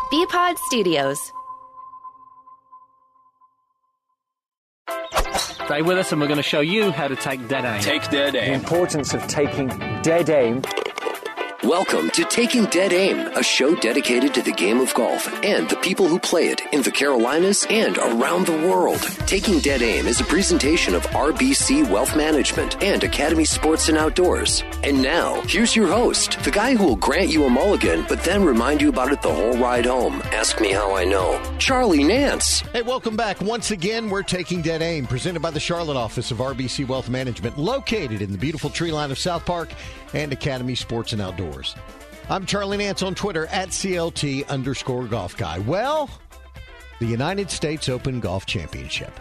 BPod Studios. Stay with us and we're going to show you how to take dead aim. Take dead aim. The importance of taking dead aim. Welcome to Taking Dead Aim, a show dedicated to the game of golf and the people who play it in the Carolinas and around the world. Taking Dead Aim is a presentation of RBC Wealth Management and Academy Sports and Outdoors. And now, here's your host, the guy who will grant you a mulligan, but then remind you about it the whole ride home. Ask me how I know. Charlie Nance. Hey, welcome back. Once again, we're Taking Dead Aim, presented by the Charlotte office of RBC Wealth Management, located in the beautiful tree line of South Park and Academy Sports and Outdoors. I'm Charlie Nance on Twitter at CLT_golf guy. Well, the United States Open Golf Championship.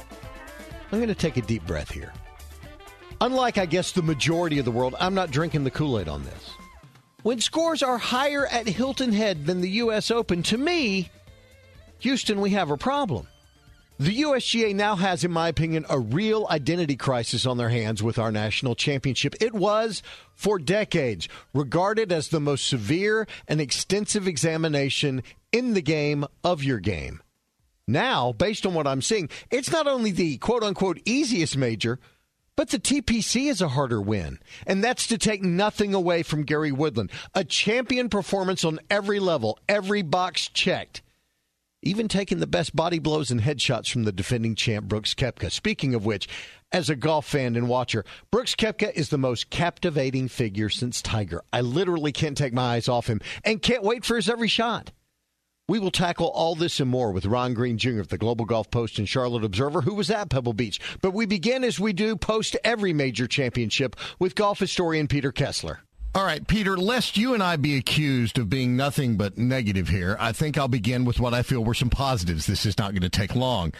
I'm going to take a deep breath here. Unlike, I guess, the majority of the world, I'm not drinking the Kool-Aid on this. When scores are higher at Hilton Head than the U.S. Open, to me, Houston, we have a problem. The USGA now has, in my opinion, a real identity crisis on their hands with our national championship. It was, for decades, regarded as the most severe and extensive examination in the game of your game. Now, based on what I'm seeing, it's not only the quote-unquote easiest major, but the TPC is a harder win. And that's to take nothing away from Gary Woodland. A champion performance on every level, every box checked. Even taking the best body blows and headshots from the defending champ Brooks Koepka. Speaking of which, as a golf fan and watcher, Brooks Koepka is the most captivating figure since Tiger. I literally can't take my eyes off him and can't wait for his every shot. We will tackle all this and more with Ron Green Jr. of the Global Golf Post and Charlotte Observer, who was at Pebble Beach. But we begin, as we do, post every major championship, with golf historian Peter Kessler. All right, Peter, lest you and I be accused of being nothing but negative here, I think I'll begin with what I feel were some positives. This is not going to take long.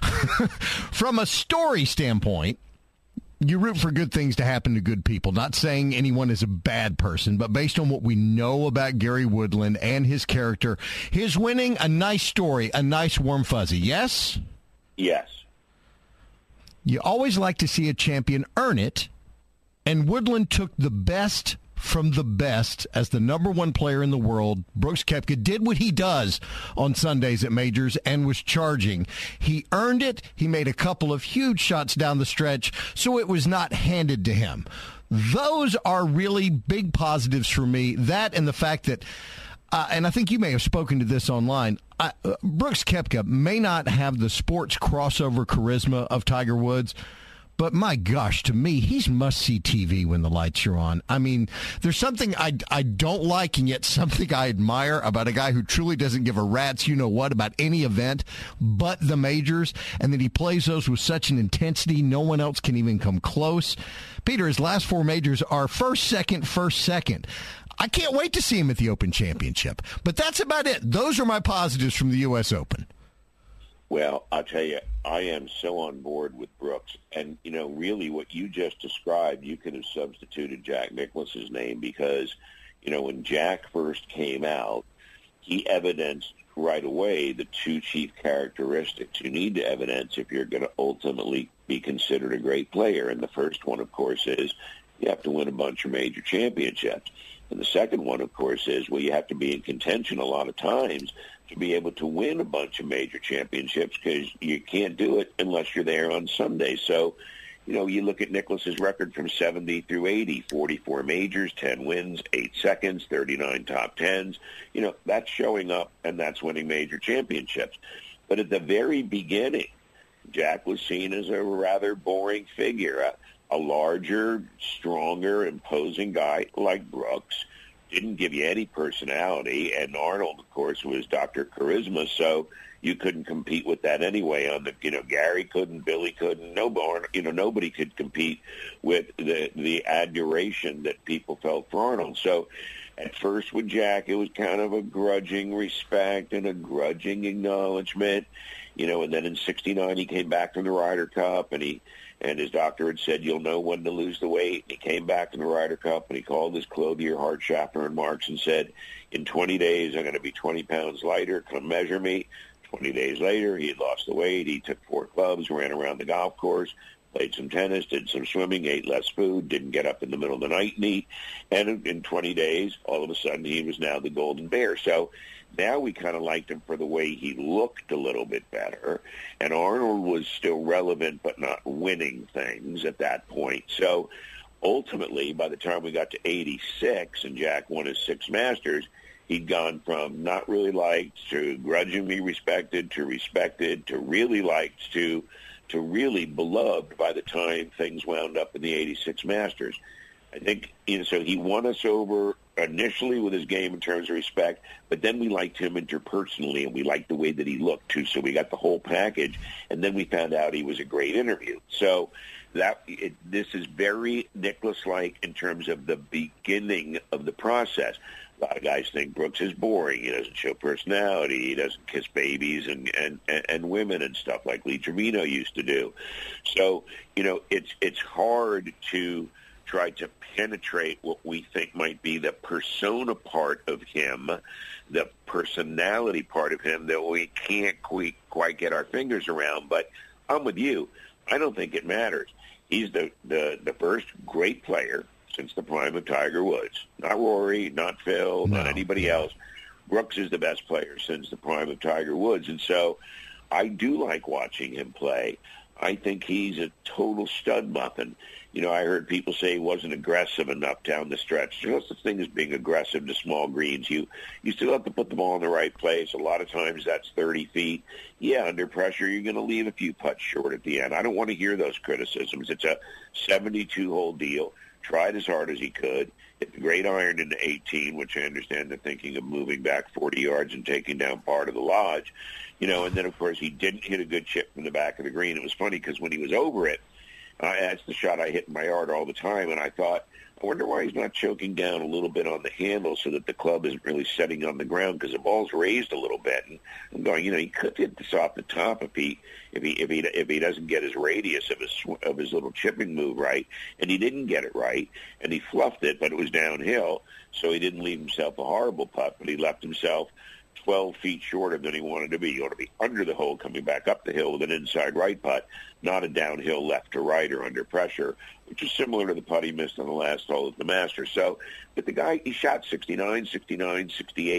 From a story standpoint, you root for good things to happen to good people. Not saying anyone is a bad person, but based on what we know about Gary Woodland and his character, his winning, a nice story, a nice warm fuzzy. Yes? Yes. You always like to see a champion earn it, and Woodland took the best from the best as the number one player in the world. Brooks Koepka did what he does on Sundays at majors and was charging. He earned it. He made a couple of huge shots down the stretch, so it was not handed to him. Those are really big positives for me. That and the fact that, and I think you may have spoken to this online, Brooks Koepka may not have the sports crossover charisma of Tiger Woods, but my gosh, to me, he's must-see TV when the lights are on. I mean, there's something I don't like and yet something I admire about a guy who truly doesn't give a rat's you-know-what about any event but the majors, and that he plays those with such an intensity no one else can even come close. Peter, his last four majors are first, second, first, second. I can't wait to see him at the Open Championship. But that's about it. Those are my positives from the U.S. Open. Well, I'll tell you, I am so on board with Brooks. And, you know, really what you just described, you could have substituted Jack Nicklaus's name because, you know, when Jack first came out, he evidenced right away the two chief characteristics you need to evidence if you're going to ultimately be considered a great player. And the first one, of course, is you have to win a bunch of major championships. And the second one, of course, is, well, you have to be in contention a lot of times to be able to win a bunch of major championships because you can't do it unless you're there on Sunday. So, you know, you look at Nicklaus's record from 70 through 80, 44 majors, 10 wins, 8 seconds, 39 top tens. You know, that's showing up and that's winning major championships. But at the very beginning, Jack was seen as a rather boring figure, a larger, stronger, imposing guy like Brooks. Didn't give you any personality, and Arnold, of course, was Dr. Charisma, so you couldn't compete with that anyway. On the, you know, Gary couldn't, Billy couldn't, nobody could compete with the adoration that people felt for Arnold. So, at first with Jack, it was kind of a grudging respect and a grudging acknowledgement, you know. And then in '69, he came back from the Ryder Cup, and his doctor had said, you'll know when to lose the weight. And he came back in the Ryder Cup, and he called his clothier, Hart Schaffner and Marks, and said, in 20 days, I'm going to be 20 pounds lighter. Come measure me. 20 days later, he had lost the weight. He took 4 clubs, ran around the golf course, played some tennis, did some swimming, ate less food, didn't get up in the middle of the night and eat. And in 20 days, all of a sudden, he was now the Golden Bear. So now we kind of liked him for the way he looked a little bit better. And Arnold was still relevant but not winning things at that point. So ultimately, by the time we got to 86 and Jack won his 6 Masters, he'd gone from not really liked to grudgingly respected to really liked to really beloved by the time things wound up in the 86 Masters. I think, so he won us over initially with his game in terms of respect, but then we liked him interpersonally, and we liked the way that he looked, too. So we got the whole package, and then we found out he was a great interview. So this is very Nicklaus-like in terms of the beginning of the process. A lot of guys think Brooks is boring. He doesn't show personality. He doesn't kiss babies and women and stuff like Lee Trevino used to do. So, it's hard to try to penetrate what we think might be the persona part of him, the personality part of him that we can't quite get our fingers around. But I'm with you. I don't think it matters. He's the first great player since the prime of Tiger Woods. Not Rory, not Phil, not anybody else. Brooks is the best player since the prime of Tiger Woods. And so I do like watching him play. I think he's a total stud muffin. I heard people say he wasn't aggressive enough down the stretch. There's no such thing as being aggressive to small greens. You still have to put the ball in the right place. A lot of times that's 30 feet. Yeah, under pressure, you're going to leave a few putts short at the end. I don't want to hear those criticisms. It's a 72-hole deal. Tried as hard as he could. Hit the great iron into 18, which I understand they're thinking of moving back 40 yards and taking down part of the lodge. And then, of course, he didn't hit a good chip from the back of the green. It was funny because when he was over it, that's the shot I hit in my yard all the time, and I thought, I wonder why he's not choking down a little bit on the handle so that the club isn't really setting on the ground because the ball's raised a little bit. And I'm going, he could hit this off the top if he doesn't get his radius of his little chipping move right. And he didn't get it right, and he fluffed it, but it was downhill, so he didn't leave himself a horrible putt, but he left himself 12 feet shorter than he wanted to be. You want to be under the hole coming back up the hill with an inside right putt, not a downhill left to right or under pressure, which is similar to the putt he missed on the last hole at the Masters. So, but the guy, he shot 69, 68,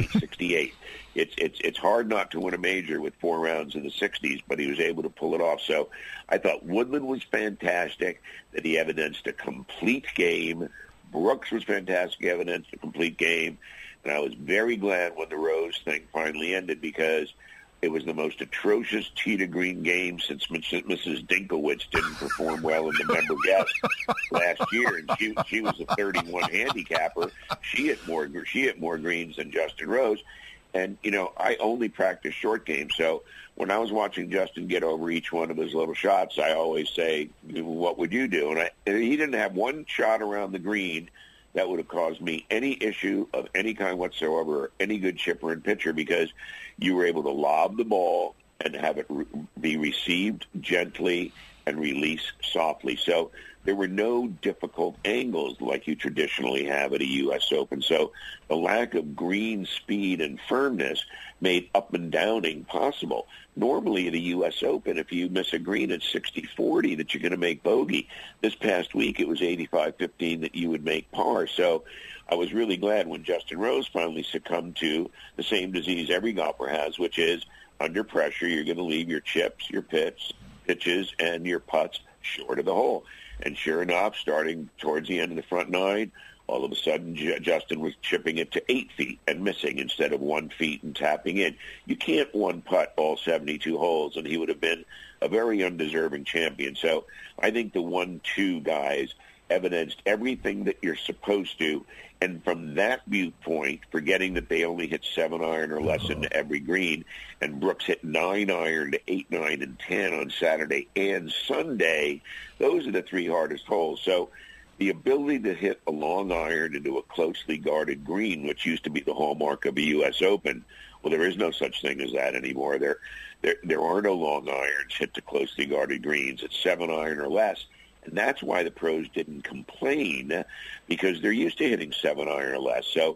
68. It's hard not to win a major with 4 rounds in the 60s, but he was able to pull it off. So I thought Woodland was fantastic, that he evidenced a complete game. Brooks was fantastic, evidenced a complete game. And I was very glad when the Rose thing finally ended because it was the most atrocious tee to green game since Mrs. Dinkowitz didn't perform well in the member guest last year. And she was a 31 handicapper. She hit more greens than Justin Rose. And, I only practice short game. So when I was watching Justin get over each one of his little shots, I always say, what would you do? And he didn't have one shot around the green that would have caused me any issue of any kind whatsoever, or any good chipper and pitcher, because you were able to lob the ball and have it be received gently and release softly. So there were no difficult angles like you traditionally have at a U.S. Open. So the lack of green speed and firmness made up and downing possible. Normally at a U.S. Open, if you miss a green at 60-40 that you're going to make bogey. This past week it was 85-15 that you would make par. So I was really glad when Justin Rose finally succumbed to the same disease every golfer has, which is under pressure you're going to leave your chips, your pitches, and your putts short of the hole. And sure enough, starting towards the end of the front 9, all of a sudden Justin was chipping it to 8 feet and missing instead of 1 feet and tapping in. You can't one putt all 72 holes, and he would have been a very undeserving champion. So I think the 1-2 guys evidenced everything that you're supposed to. And from that viewpoint, forgetting that they only hit 7-iron or less into every green, and Brooks hit 9-iron to 8, 9, and 10 on Saturday and Sunday, those are the 3 hardest holes. So the ability to hit a long iron into a closely guarded green, which used to be the hallmark of a U.S. Open, well, there is no such thing as that anymore. There are no long irons hit to closely guarded greens. It's 7-iron or less. And that's why the pros didn't complain, because they're used to hitting 7-iron or less. So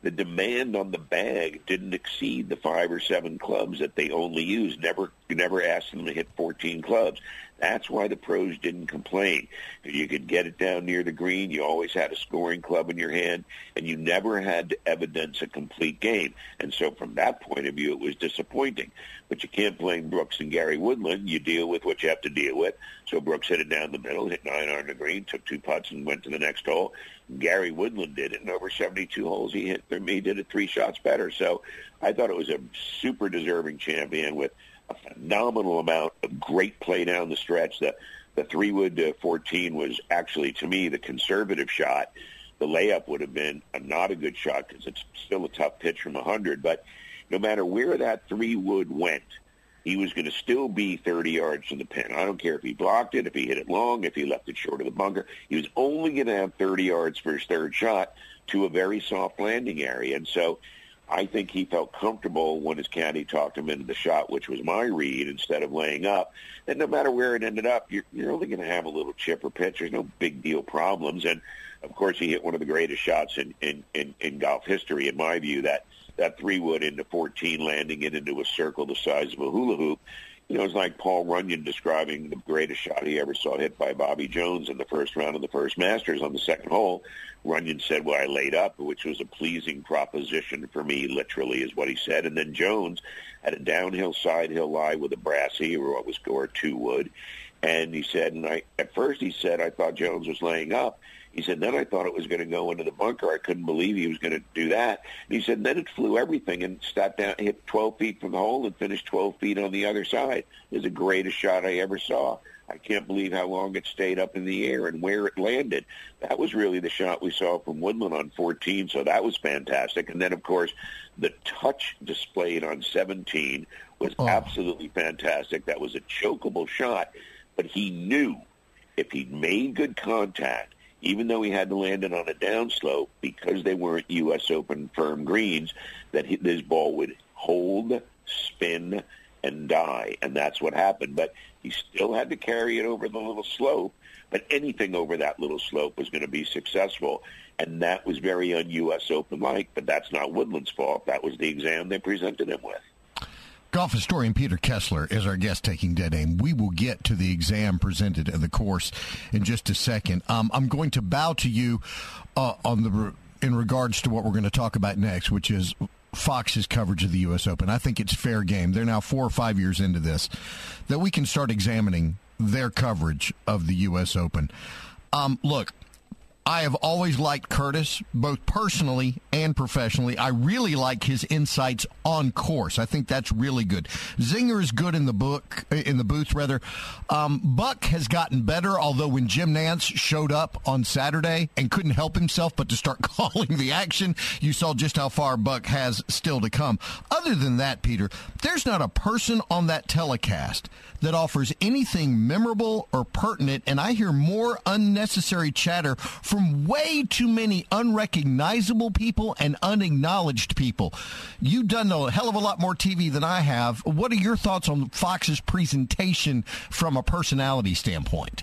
the demand on the bag didn't exceed the 5 or 7 clubs that they only used. Never asked them to hit 14 clubs. That's why the pros didn't complain. You could get it down near the green. You always had a scoring club in your hand, and you never had to evidence a complete game. And so from that point of view, it was disappointing. But you can't blame Brooks and Gary Woodland. You deal with what you have to deal with. So Brooks hit it down the middle, hit 9 on the green, took 2 putts, and went to the next hole. Gary Woodland did it, and over 72 holes he did it 3 shots better. So I thought it was a super deserving champion with a phenomenal amount of great play down the stretch. The 3-wood 14 was actually, to me, the conservative shot. The layup would have been not a good shot because it's still a tough pitch from 100. But no matter where that 3-wood went, he was going to still be 30 yards from the pin. I don't care if he blocked it, if he hit it long, if he left it short of the bunker. He was only going to have 30 yards for his third shot to a very soft landing area. And so I think he felt comfortable when his caddy talked him into the shot, which was my read, instead of laying up. And no matter where it ended up, you're only going to have a little chip or pitch. There's no big deal problems. And, of course, he hit one of the greatest shots in golf history, in my view, that 3-wood into 14, landing it into a circle the size of a hula hoop. You know, it's like Paul Runyon describing the greatest shot he ever saw hit by Bobby Jones in the first round of the first Masters on the second hole. Runyon said, well, I laid up, which was a pleasing proposition for me, literally, is what he said. And then Jones had a downhill side-hill lie with a brassy, or what was score 2-wood. And he said, at first he said, I thought Jones was laying up. He said, then I thought it was going to go into the bunker. I couldn't believe he was going to do that. And he said, then it flew everything and sat down, hit 12 feet from the hole and finished 12 feet on the other side. It was the greatest shot I ever saw. I can't believe how long it stayed up in the air and where it landed. That was really the shot we saw from Woodland on 14, so that was fantastic. And then, of course, the touch displayed on 17 was absolutely fantastic. That was a chokeable shot, but he knew if he'd made good contact, even though he had to land it on a downslope, because they weren't U.S. Open firm greens, that this ball would hold, spin, and die, and that's what happened. But he still had to carry it over the little slope, but anything over that little slope was going to be successful, and that was very un-U.S. Open-like, but that's not Woodland's fault. That was the exam they presented him with. Golf historian Peter Kessler is our guest taking Dead Aim. We will get to the exam presented in the course in just a second. I'm going to bow to you in regards to what we're going to talk about next, which is Fox's coverage of the U.S. Open. I think it's fair game. They're now 4 or 5 years into this, that we can start examining their coverage of the U.S. Open. Look, I have always liked Curtis, both personally and professionally. I really like his insights on course. I think that's really good. Zinger is good in the booth. Buck has gotten better, although when Jim Nance showed up on Saturday and couldn't help himself but to start calling the action, you saw just how far Buck has still to come. Other than that, Peter, there's not a person on that telecast that offers anything memorable or pertinent, and I hear more unnecessary chatter from way too many unrecognizable people and unacknowledged people. You've done a hell of a lot more TV than I have. What are your thoughts on Fox's presentation from a personality standpoint?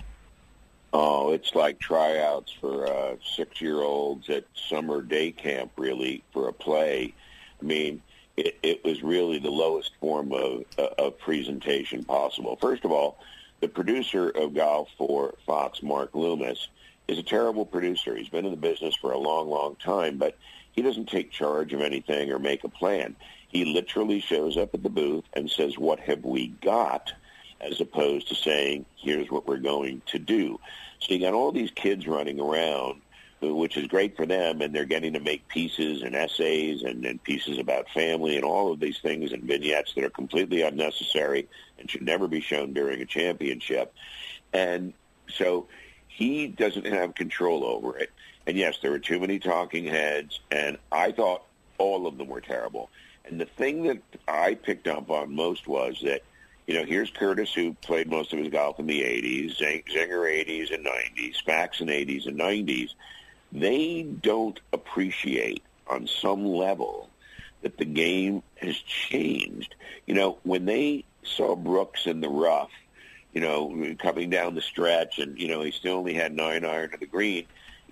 Oh, it's like tryouts for 6-year-olds at summer day camp, really, for a play. I mean, it was really the lowest form of presentation possible. First of all, the producer of golf for Fox, Mark Loomis, is a terrible producer. He's been in the business for a long, long time, but he doesn't take charge of anything or make a plan. He literally shows up at the booth and says, what have we got, as opposed to saying, here's what we're going to do. So you got all these kids running around, which is great for them, and they're getting to make pieces and essays and pieces about family and all of these things and vignettes that are completely unnecessary and should never be shown during a championship. And so he doesn't have control over it. And, yes, there were too many talking heads, and I thought all of them were terrible. And the thing that I picked up on most was that, you know, here's Curtis, who played most of his golf in the 80s, Zinger 80s and 90s, Faxon 80s and 90s. They don't appreciate on some level that the game has changed. You know, when they saw Brooks in the rough, you know, coming down the stretch, and, you know, he still only had 9 iron to the green,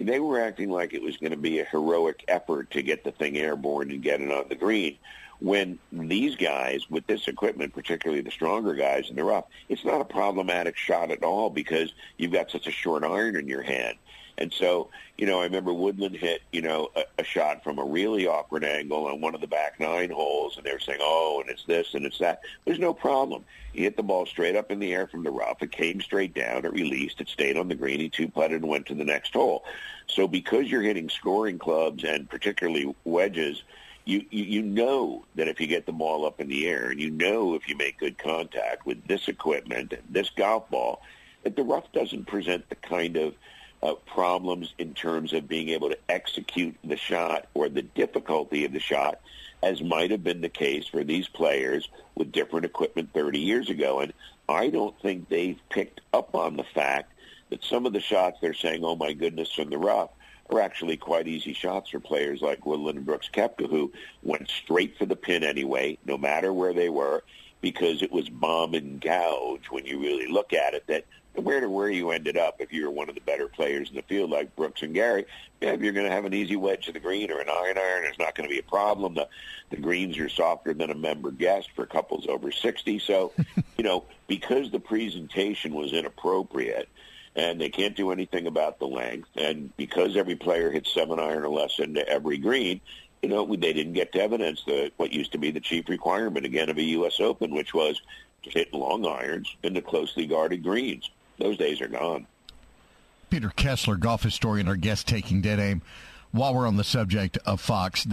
they were acting like it was going to be a heroic effort to get the thing airborne and get it on the green. When these guys with this equipment, particularly the stronger guys in the rough, it's not a problematic shot at all because you've got such a short iron in your hand. And so, I remember Woodland hit, a shot from a really awkward angle on one of the back 9 holes, and they were saying, and it's this and it's that. There's no problem. He hit the ball straight up in the air from the rough. It came straight down. It released. It stayed on the green. He two-putted and went to the next hole. So because you're hitting scoring clubs and particularly wedges, you know that if you get the ball up in the air and if you make good contact with this equipment, this golf ball, that the rough doesn't present the kind of problems in terms of being able to execute the shot or the difficulty of the shot as might have been the case for these players with different equipment 30 years ago. And I don't think they've picked up on the fact that some of the shots they're saying, oh, my goodness, from the rough, are actually quite easy shots for players like Woodland and Brooks Koepka, who went straight for the pin anyway, no matter where they were, because it was bomb and gouge when you really look at it, that no matter where you ended up, if you're one of the better players in the field like Brooks and Gary, if you're going to have an easy wedge to the green or an iron, it's not going to be a problem. The greens are softer than a member guest for couples over 60. So, because the presentation was inappropriate, and they can't do anything about the length, and because every player hits 7-iron or less into every green, they didn't get to evidence what used to be the chief requirement, again, of a U.S. Open, which was to hit long irons into closely guarded greens. Those days are gone. Peter Kessler, golf historian, our guest taking Dead Aim. While we're on the subject of Fox,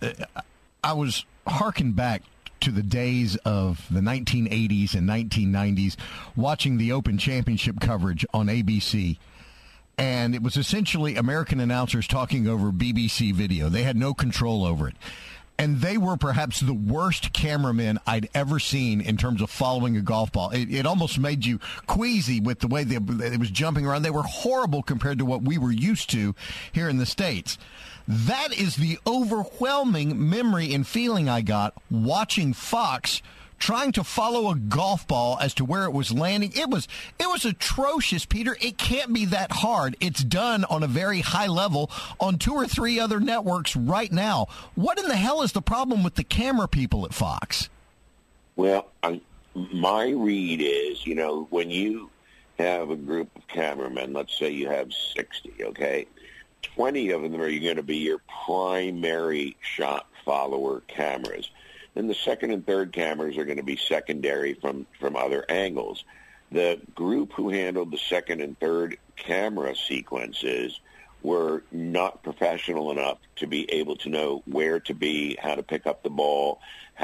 I was harking back to the days of the 1980s and 1990s, watching the Open Championship coverage on ABC. And it was essentially American announcers talking over BBC video. They had no control over it. And they were perhaps the worst cameramen I'd ever seen in terms of following a golf ball. It almost made you queasy with the way it was jumping around. They were horrible compared to what we were used to here in the States. That is the overwhelming memory and feeling I got watching Fox trying to follow a golf ball as to where it was landing. It was atrocious, Peter. It can't be that hard. It's done on a very high level on 2 or 3 other networks right now. What in the hell is the problem with the camera people at Fox? Well, my read is, when you have a group of cameramen, let's say you have 60, okay, 20 of them are going to be your primary shot follower cameras. Then the second and third cameras are going to be secondary from other angles. The group who handled the second and third camera sequences were not professional enough to be able to know where to be, how to pick up the ball,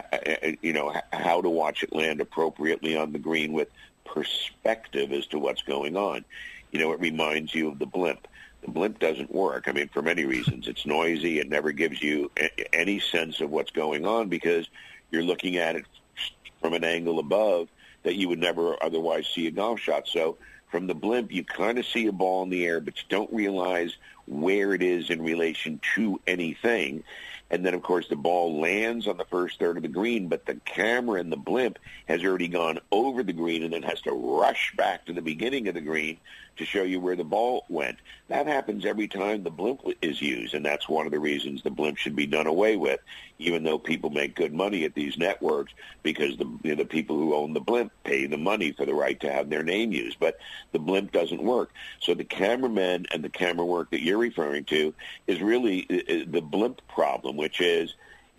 how to watch it land appropriately on the green with perspective as to what's going on. It reminds you of the blimp. The blimp doesn't work. For many reasons. It's noisy. It never gives you any sense of what's going on because you're looking at it from an angle above that you would never otherwise see a golf shot. So from the blimp, you kind of see a ball in the air, but you don't realize where it is in relation to anything. And then, of course, the ball lands on the first third of the green, but the camera in the blimp has already gone over the green and then has to rush back to the beginning of the green to show you where the ball went. That happens every time the blimp is used, and that's one of the reasons the blimp should be done away with, even though people make good money at these networks because the people who own the blimp pay the money for the right to have their name used. But the blimp doesn't work. So the cameramen and the camera work that you're referring to is really the blimp problem, which is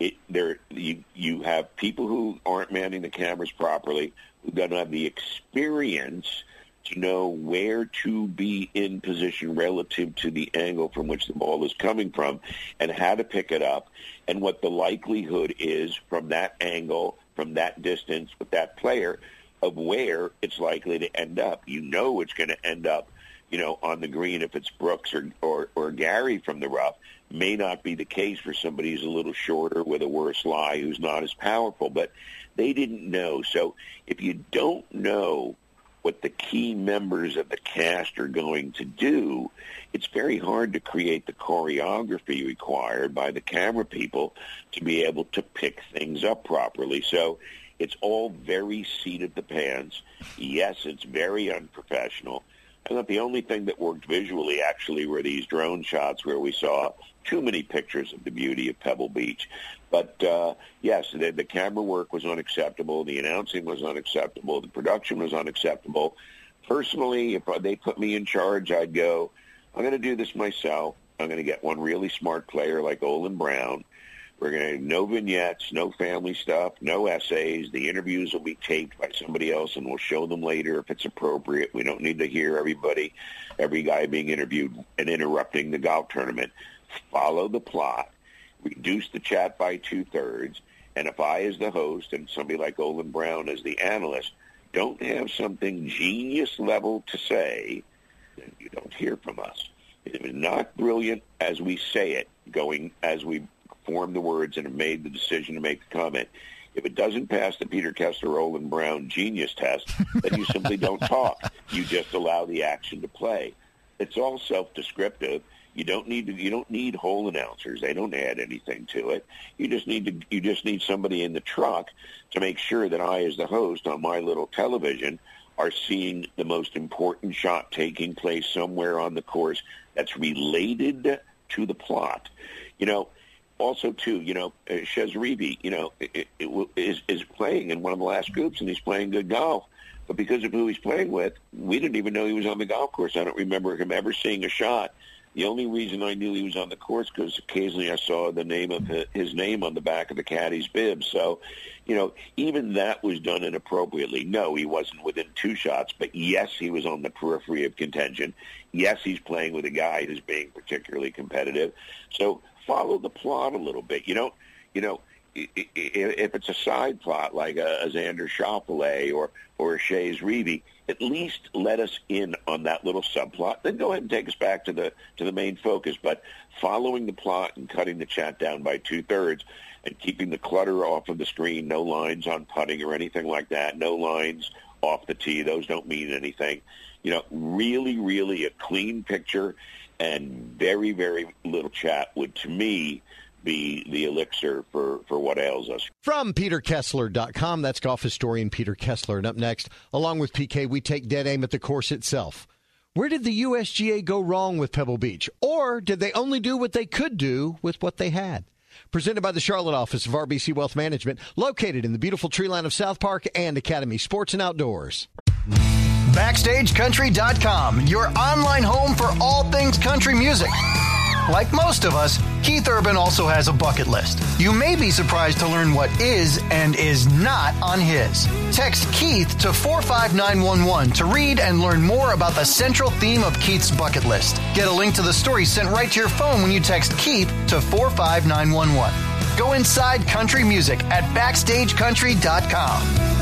you have people who aren't manning the cameras properly, who don't have the experience to know where to be in position relative to the angle from which the ball is coming from and how to pick it up and what the likelihood is from that angle, from that distance with that player of where it's likely to end up. It's going to end up, on the green if it's Brooks or Gary from the rough. May not be the case for somebody who's a little shorter with a worse lie who's not as powerful, but they didn't know. So if you don't know what the key members of the cast are going to do, it's very hard to create the choreography required by the camera people to be able to pick things up properly. So it's all very seat of the pants. Yes, it's very unprofessional. I thought the only thing that worked visually actually were these drone shots where we saw too many pictures of the beauty of Pebble Beach. But, yes, the camera work was unacceptable. The announcing was unacceptable. The production was unacceptable. Personally, if they put me in charge, I'd go, I'm going to do this myself. I'm going to get one really smart player like Olin Brown. We're going to have no vignettes, no family stuff, no essays. The interviews will be taped by somebody else, and we'll show them later if it's appropriate. We don't need to hear every guy being interviewed and interrupting the golf tournament. Follow the plot. Reduce the chat by 2/3. And if I, as the host, and somebody like Olin Brown as the analyst, don't have something genius level to say, then you don't hear from us. If it's not brilliant as we say it, going as we form the words and have made the decision to make the comment, if it doesn't pass the Peter Kessler, Olin Brown genius test, then you simply don't talk. You just allow the action to play. It's all self-descriptive. You don't need whole announcers. They don't add anything to it. You just need somebody in the truck to make sure that I, as the host on my little television, are seeing the most important shot taking place somewhere on the course that's related to the plot. Also, too, Chez Reavie, is playing in one of the last groups, and he's playing good golf. But because of who he's playing with, we didn't even know he was on the golf course. I don't remember him ever seeing a shot. The only reason I knew he was on the course because occasionally I saw the name of his name on the back of the caddy's bib. So, even that was done inappropriately. No, he wasn't within 2 shots, but yes, he was on the periphery of contention. Yes, he's playing with a guy who's being particularly competitive. So follow the plot a little bit. If it's a side plot like a Xander Schauffele or a Chez Reavie, at least let us in on that little subplot. Then go ahead and take us back to the main focus. But following the plot and cutting the chat down by 2/3 and keeping the clutter off of the screen, no lines on putting or anything like that, no lines off the tee. Those don't mean anything. Really, really a clean picture and very, very little chat would, to me, be the elixir for what ails us. From PeterKessler.com, that's golf historian Peter Kessler. And up next, along with PK, we take dead aim at the course itself. Where did the USGA go wrong with Pebble Beach? Or did they only do what they could do with what they had? Presented by the Charlotte office of RBC Wealth Management, located in the beautiful tree line of South Park and Academy Sports and Outdoors. BackstageCountry.com, your online home for all things country music. Like most of us, Keith Urban also has a bucket list. You may be surprised to learn what is and is not on his. Text Keith to 45911 to read and learn more about the central theme of Keith's bucket list. Get a link to the story sent right to your phone when you text Keith to 45911. Go inside country music at BackstageCountry.com.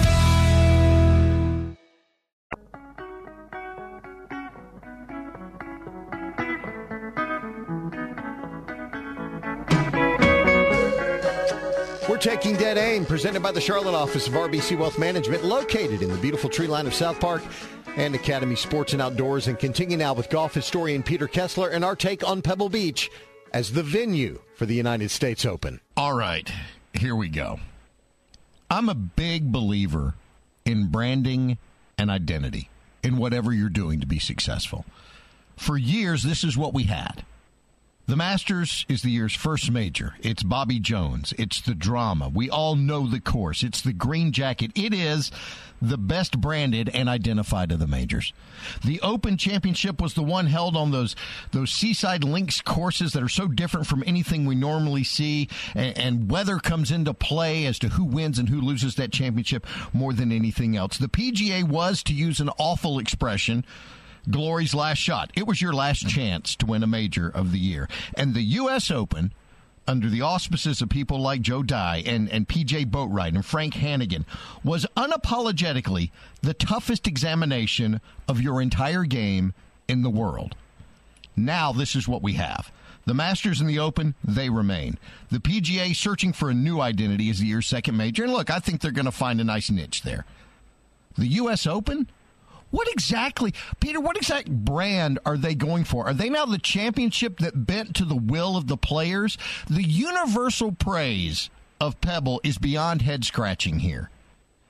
We're taking dead aim, presented by the Charlotte office of RBC Wealth Management, located in the beautiful tree line of South Park and Academy Sports and Outdoors. And continue now with golf historian Peter Kessler and our take on Pebble Beach as the venue for the United States Open. All right, here we go. I'm a big believer in branding and identity in whatever you're doing to be successful. For years, this is what we had. The Masters is the year's first major. It's Bobby Jones. It's the drama. We all know the course. It's the green jacket. It is the best branded and identified of the majors. The Open Championship was the one held on those Seaside Links courses that are so different from anything we normally see, and weather comes into play as to who wins and who loses that championship more than anything else. The PGA was, to use an awful expression, glory's last shot. It was your last chance to win a major of the year. And the U.S. Open, under the auspices of people like Joe Dye and P.J. Boatwright and Frank Hannigan, was unapologetically the toughest examination of your entire game in the world. Now this is what we have. The Masters and the Open, they remain. The PGA searching for a new identity as the year's second major. And look, I think they're going to find a nice niche there. The U.S. Open? What exact brand are they going for? Are they now the championship that bent to the will of the players? The universal praise of Pebble is beyond head-scratching here.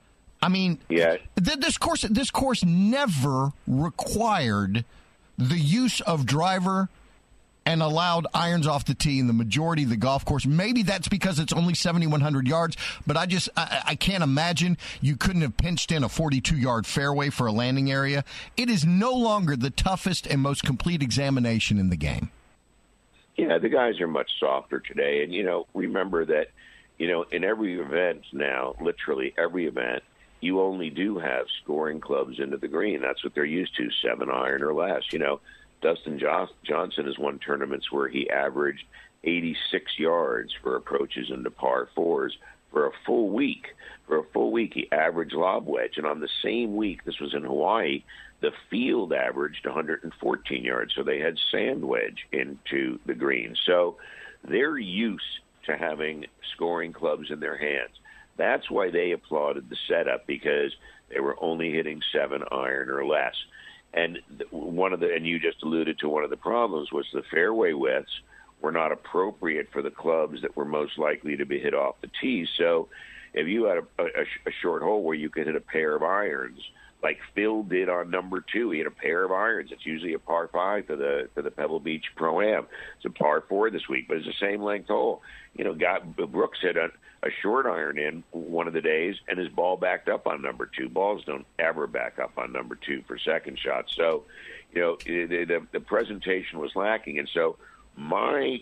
I mean, this course never required the use of driver and allowed irons off the tee in the majority of the golf course. Maybe that's because it's only 7,100 yards, but I can't imagine you couldn't have pinched in a 42-yard fairway for a landing area. It is no longer the toughest and most complete examination in the game. Yeah, the guys are much softer today. And, remember that, in every event now, literally every event, you only do have scoring clubs into the green. That's what they're used to, 7-iron or less. Dustin Johnson has won tournaments where he averaged 86 yards for approaches into par fours for a full week. For a full week, he averaged lob wedge. And on the same week, this was in Hawaii, the field averaged 114 yards. So they had sand wedge into the green. So they're used to having scoring clubs in their hands. That's why they applauded the setup, because they were only hitting 7-iron or less. And and you just alluded to one of the problems was the fairway widths were not appropriate for the clubs that were most likely to be hit off the tee. So if you had a short hole where you could hit a pair of irons, like Phil did on number 2, he had a pair of irons. It's usually a par 5 to the Pebble Beach Pro-Am. It's a par 4 this week, but it's the same length hole. Brooks hit a short iron in one of the days, and his ball backed up on number 2. Balls don't ever back up on number 2 for second shots. So, the presentation was lacking. And so my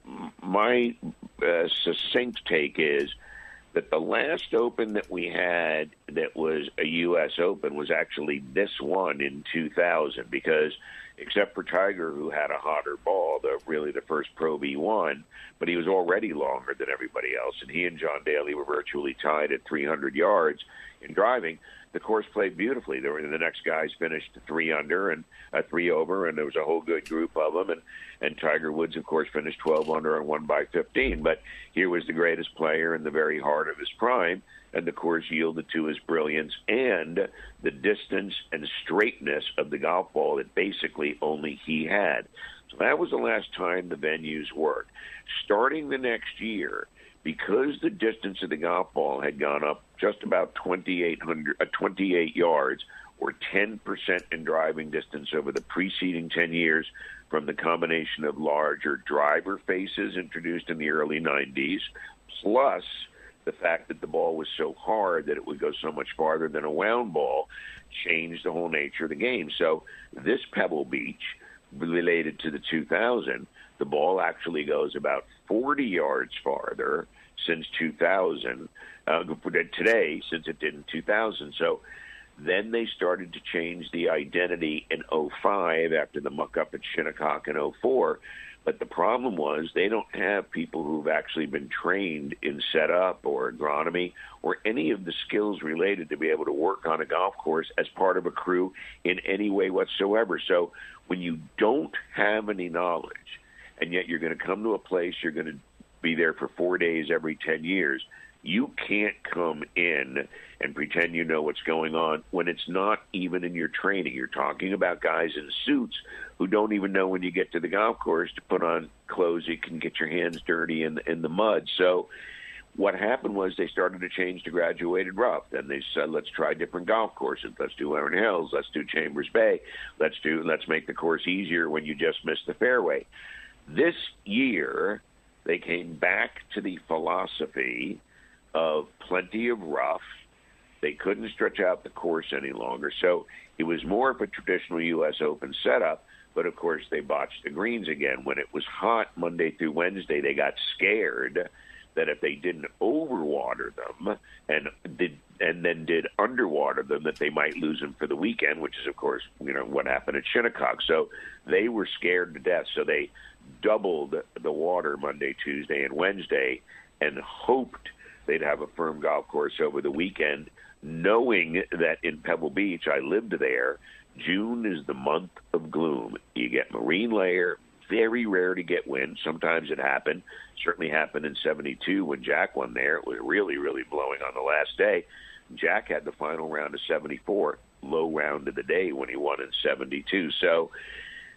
succinct take is that the last Open that we had that was a U.S. Open was actually this one in 2000, because except for Tiger, who had a hotter ball, the first Pro V1, but he was already longer than everybody else, and he and John Daly were virtually tied at 300 yards in driving. The course played beautifully. The next guys finished 3 under and 3 over, and there was a whole good group of them. And Tiger Woods, of course, finished 12 under and won by 15. But here was the greatest player in the very heart of his prime, and the course yielded to his brilliance and the distance and straightness of the golf ball that basically only he had. So that was the last time the venues worked. Starting the next year, because the distance of the golf ball had gone up just about 28 yards, or 10% in driving distance over the preceding 10 years, from the combination of larger driver faces introduced in the early 90s, plus the fact that the ball was so hard that it would go so much farther than a wound ball, changed the whole nature of the game. So this Pebble Beach, related to the 2000, the ball actually goes about 40 yards farther since 2000, today, since it did in 2000. So then they started to change the identity in 05 after the muck-up at Shinnecock in 04. But the problem was they don't have people who've actually been trained in setup or agronomy or any of the skills related to be able to work on a golf course as part of a crew in any way whatsoever. So when you don't have any knowledge, and yet you're going to come to a place, you're going to be there for 4 days every 10 years, you can't come in and pretend you know what's going on when it's not even in your training. You're talking about guys in suits who don't even know when you get to the golf course to put on clothes you can get your hands dirty in the mud. So what happened was they started to change to graduated rough. Then they said, let's try different golf courses. Let's do Erin Hills. Let's do Chambers Bay. Let's make the course easier when you just miss the fairway. This year, they came back to the philosophy of plenty of rough. They couldn't stretch out the course any longer. So it was more of a traditional U.S. Open setup, but of course they botched the greens again. When it was hot Monday through Wednesday, they got scared that if they didn't overwater them and then did underwater them, that they might lose them for the weekend, which is, of course, what happened at Shinnecock. So they were scared to death. So they doubled the water Monday, Tuesday, and Wednesday and hoped they'd have a firm golf course over the weekend, knowing that in Pebble Beach, I lived there, June is the month of gloom. You get marine layer, very rare to get wind. Sometimes it happened. Certainly happened in 72 when Jack won there. It was really, really blowing on the last day. Jack had the final round of 74, low round of the day when he won in 72. So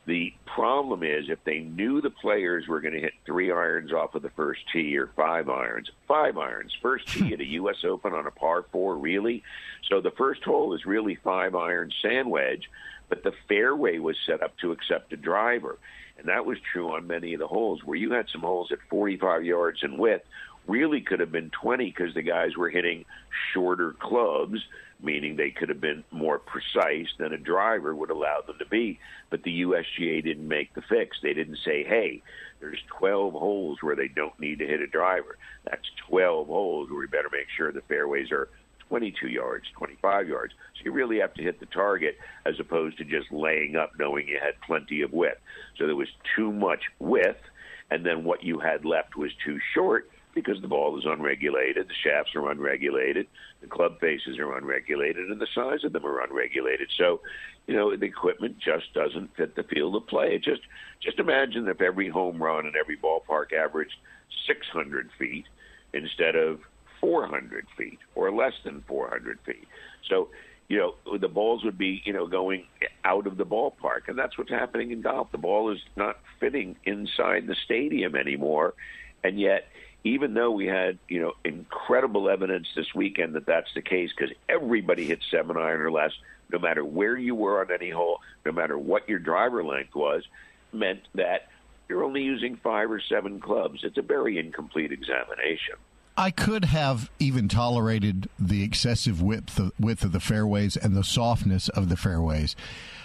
The problem is if they knew the players were going to hit 3 irons off of the first tee or 5 irons, first tee at a U.S. Open on a par 4, really? So the first hole is really 5-iron sand wedge, but the fairway was set up to accept a driver. And that was true on many of the holes where you had some holes at 45 yards in width, really could have been 20 because the guys were hitting shorter clubs, meaning they could have been more precise than a driver would allow them to be. But the USGA didn't make the fix. They didn't say, hey, there's 12 holes where they don't need to hit a driver. That's 12 holes where we better make sure the fairways are 22 yards, 25 yards. So you really have to hit the target as opposed to just laying up knowing you had plenty of width. So there was too much width, and then what you had left was too short, because the ball is unregulated, the shafts are unregulated, the club faces are unregulated, and the size of them are unregulated. So, the equipment just doesn't fit the field of play. Just imagine if every home run in every ballpark averaged 600 feet instead of 400 feet or less than 400 feet. So, the balls would be, going out of the ballpark, and that's what's happening in golf. The ball is not fitting inside the stadium anymore, and yet even though we had, incredible evidence this weekend that that's the case because everybody hit 7-iron or less, no matter where you were on any hole, no matter what your driver length was, meant that you're only using 5 or 7 clubs. It's a very incomplete examination. I could have even tolerated the excessive width of the fairways and the softness of the fairways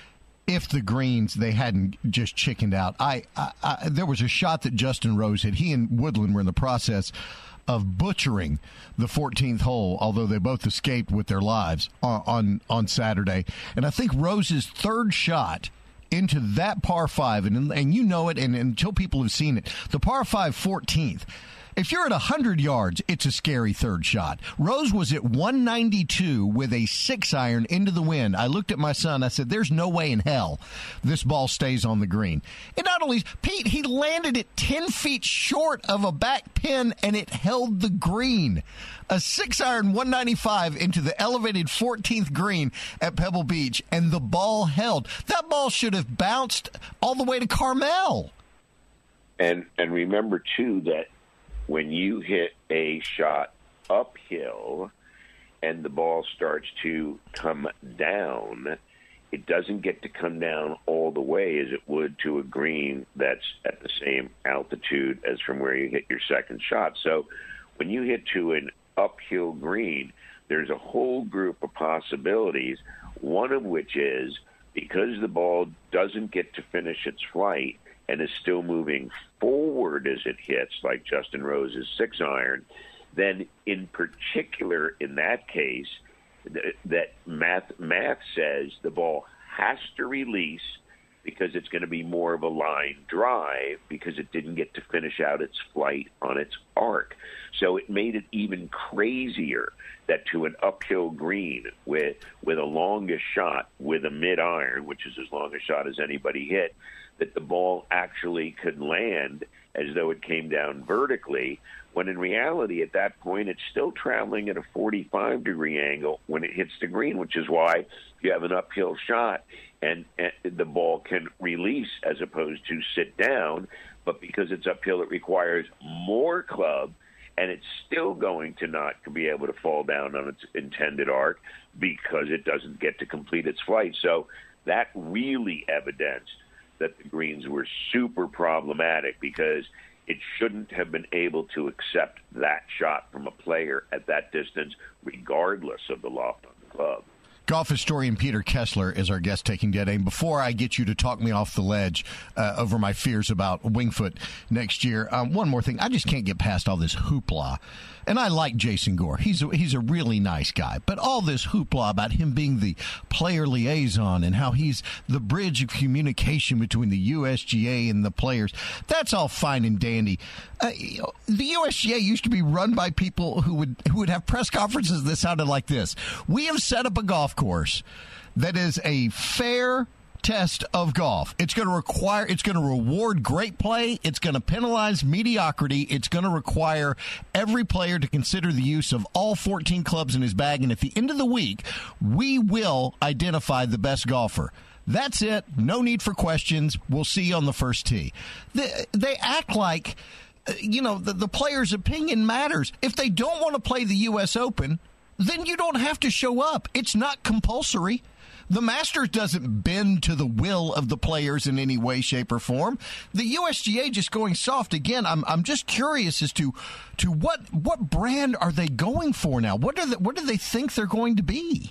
if the greens, they hadn't just chickened out. There was a shot that Justin Rose hit. He and Woodland were in the process of butchering the 14th hole, although they both escaped with their lives on Saturday. And I think Rose's third shot into that par 5, and you know it, and until people have seen it, the par 5 14th, if you're at 100 yards, it's a scary third shot. Rose was at 192 with a 6-iron into the wind. I looked at my son. I said, there's no way in hell this ball stays on the green. And not only, Pete, he landed it 10 feet short of a back pin, and it held the green. A 6-iron 195 into the elevated 14th green at Pebble Beach, and the ball held. That ball should have bounced all the way to Carmel. And remember, too, that when you hit a shot uphill and the ball starts to come down, it doesn't get to come down all the way as it would to a green that's at the same altitude as from where you hit your second shot. So when you hit to an uphill green, there's a whole group of possibilities, one of which is because the ball doesn't get to finish its flight and is still moving forward as it hits, like Justin Rose's 6-iron, then in particular in that case, that math says the ball has to release because it's going to be more of a line drive because it didn't get to finish out its flight on its arc. So it made it even crazier that to an uphill green with a longest shot with a mid-iron, which is as long a shot as anybody hit, that the ball actually could land as though it came down vertically, when in reality at that point it's still traveling at a 45-degree angle when it hits the green, which is why you have an uphill shot and the ball can release as opposed to sit down. But because it's uphill, it requires more club, and it's still going to not be able to fall down on its intended arc because it doesn't get to complete its flight. So that really evidenced that the greens were super problematic because it shouldn't have been able to accept that shot from a player at that distance, regardless of the loft on the club. Golf historian Peter Kessler is our guest taking Dead Aim. Before I get you to talk me off the ledge over my fears about Winged Foot next year, one more thing. I just can't get past all this hoopla. And I like Jason Gore. He's a really nice guy. But all this hoopla about him being the player liaison and how he's the bridge of communication between the USGA and the players, that's all fine and dandy. The USGA used to be run by people who would have press conferences that sounded like this. We have set up a golf course that is a fair test of golf. It's going to reward great play. It's going to penalize mediocrity. It's going to require every player to consider the use of all 14 clubs in his bag. And at the end of the week, we will identify the best golfer. That's it. No need for questions. We'll see you on the first tee. They act like, the player's opinion matters. If they don't want to play the U.S. Open, then you don't have to show up. It's not compulsory. The Masters doesn't bend to the will of the players in any way, shape, or form. The USGA just going soft again. I'm just curious as to what brand are they going for now? What do they think they're going to be?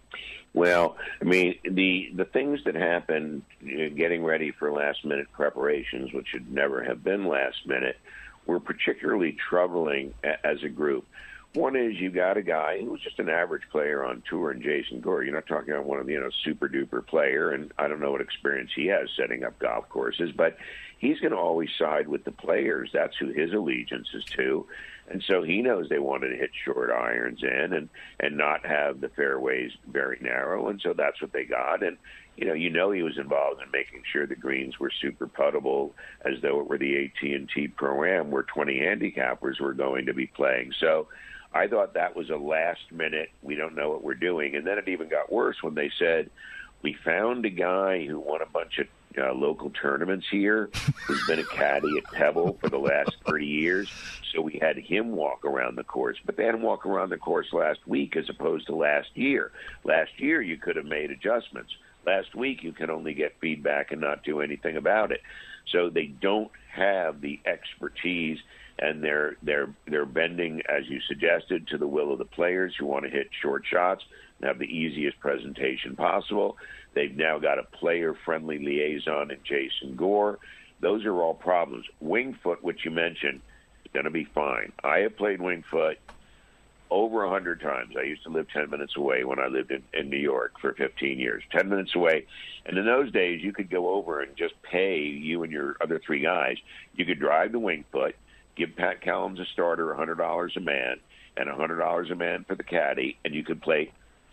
Well, I mean, the things that happen getting ready for last-minute preparations, which should never have been last minute, were particularly troubling as a group. One is you got a guy who was just an average player on tour in Jason Gore. You're not talking about one of the super-duper player, and I don't know what experience he has setting up golf courses, but he's going to always side with the players. That's who his allegiance is to. And so he knows they wanted to hit short irons in and not have the fairways very narrow, and so that's what they got. And, he was involved in making sure the greens were super puttable as though it were the AT&T Pro-Am where 20 handicappers were going to be playing. So I thought that was a last minute, we don't know what we're doing. And then it even got worse when they said, we found a guy who won a bunch of local tournaments here, who's been a caddy at Pebble for the last 30 years. So we had him walk around the course. But they had him walk around the course last week as opposed to last year. Last year, you could have made adjustments. Last week, you can only get feedback and not do anything about it. So they don't have the expertise, and they're bending, as you suggested, to the will of the players who want to hit short shots and have the easiest presentation possible. They've now got a player-friendly liaison in Jason Gore. Those are all problems. Winged Foot, which you mentioned, is going to be fine. I have played Winged Foot over 100 times. I used to live 10 minutes away when I lived in New York for 15 years, 10 minutes away. And in those days, you could go over and just pay, you and your other three guys, you could drive the Winged Foot, give Pat Callums a starter $100 a man, and $100 a man for the caddy, and you could play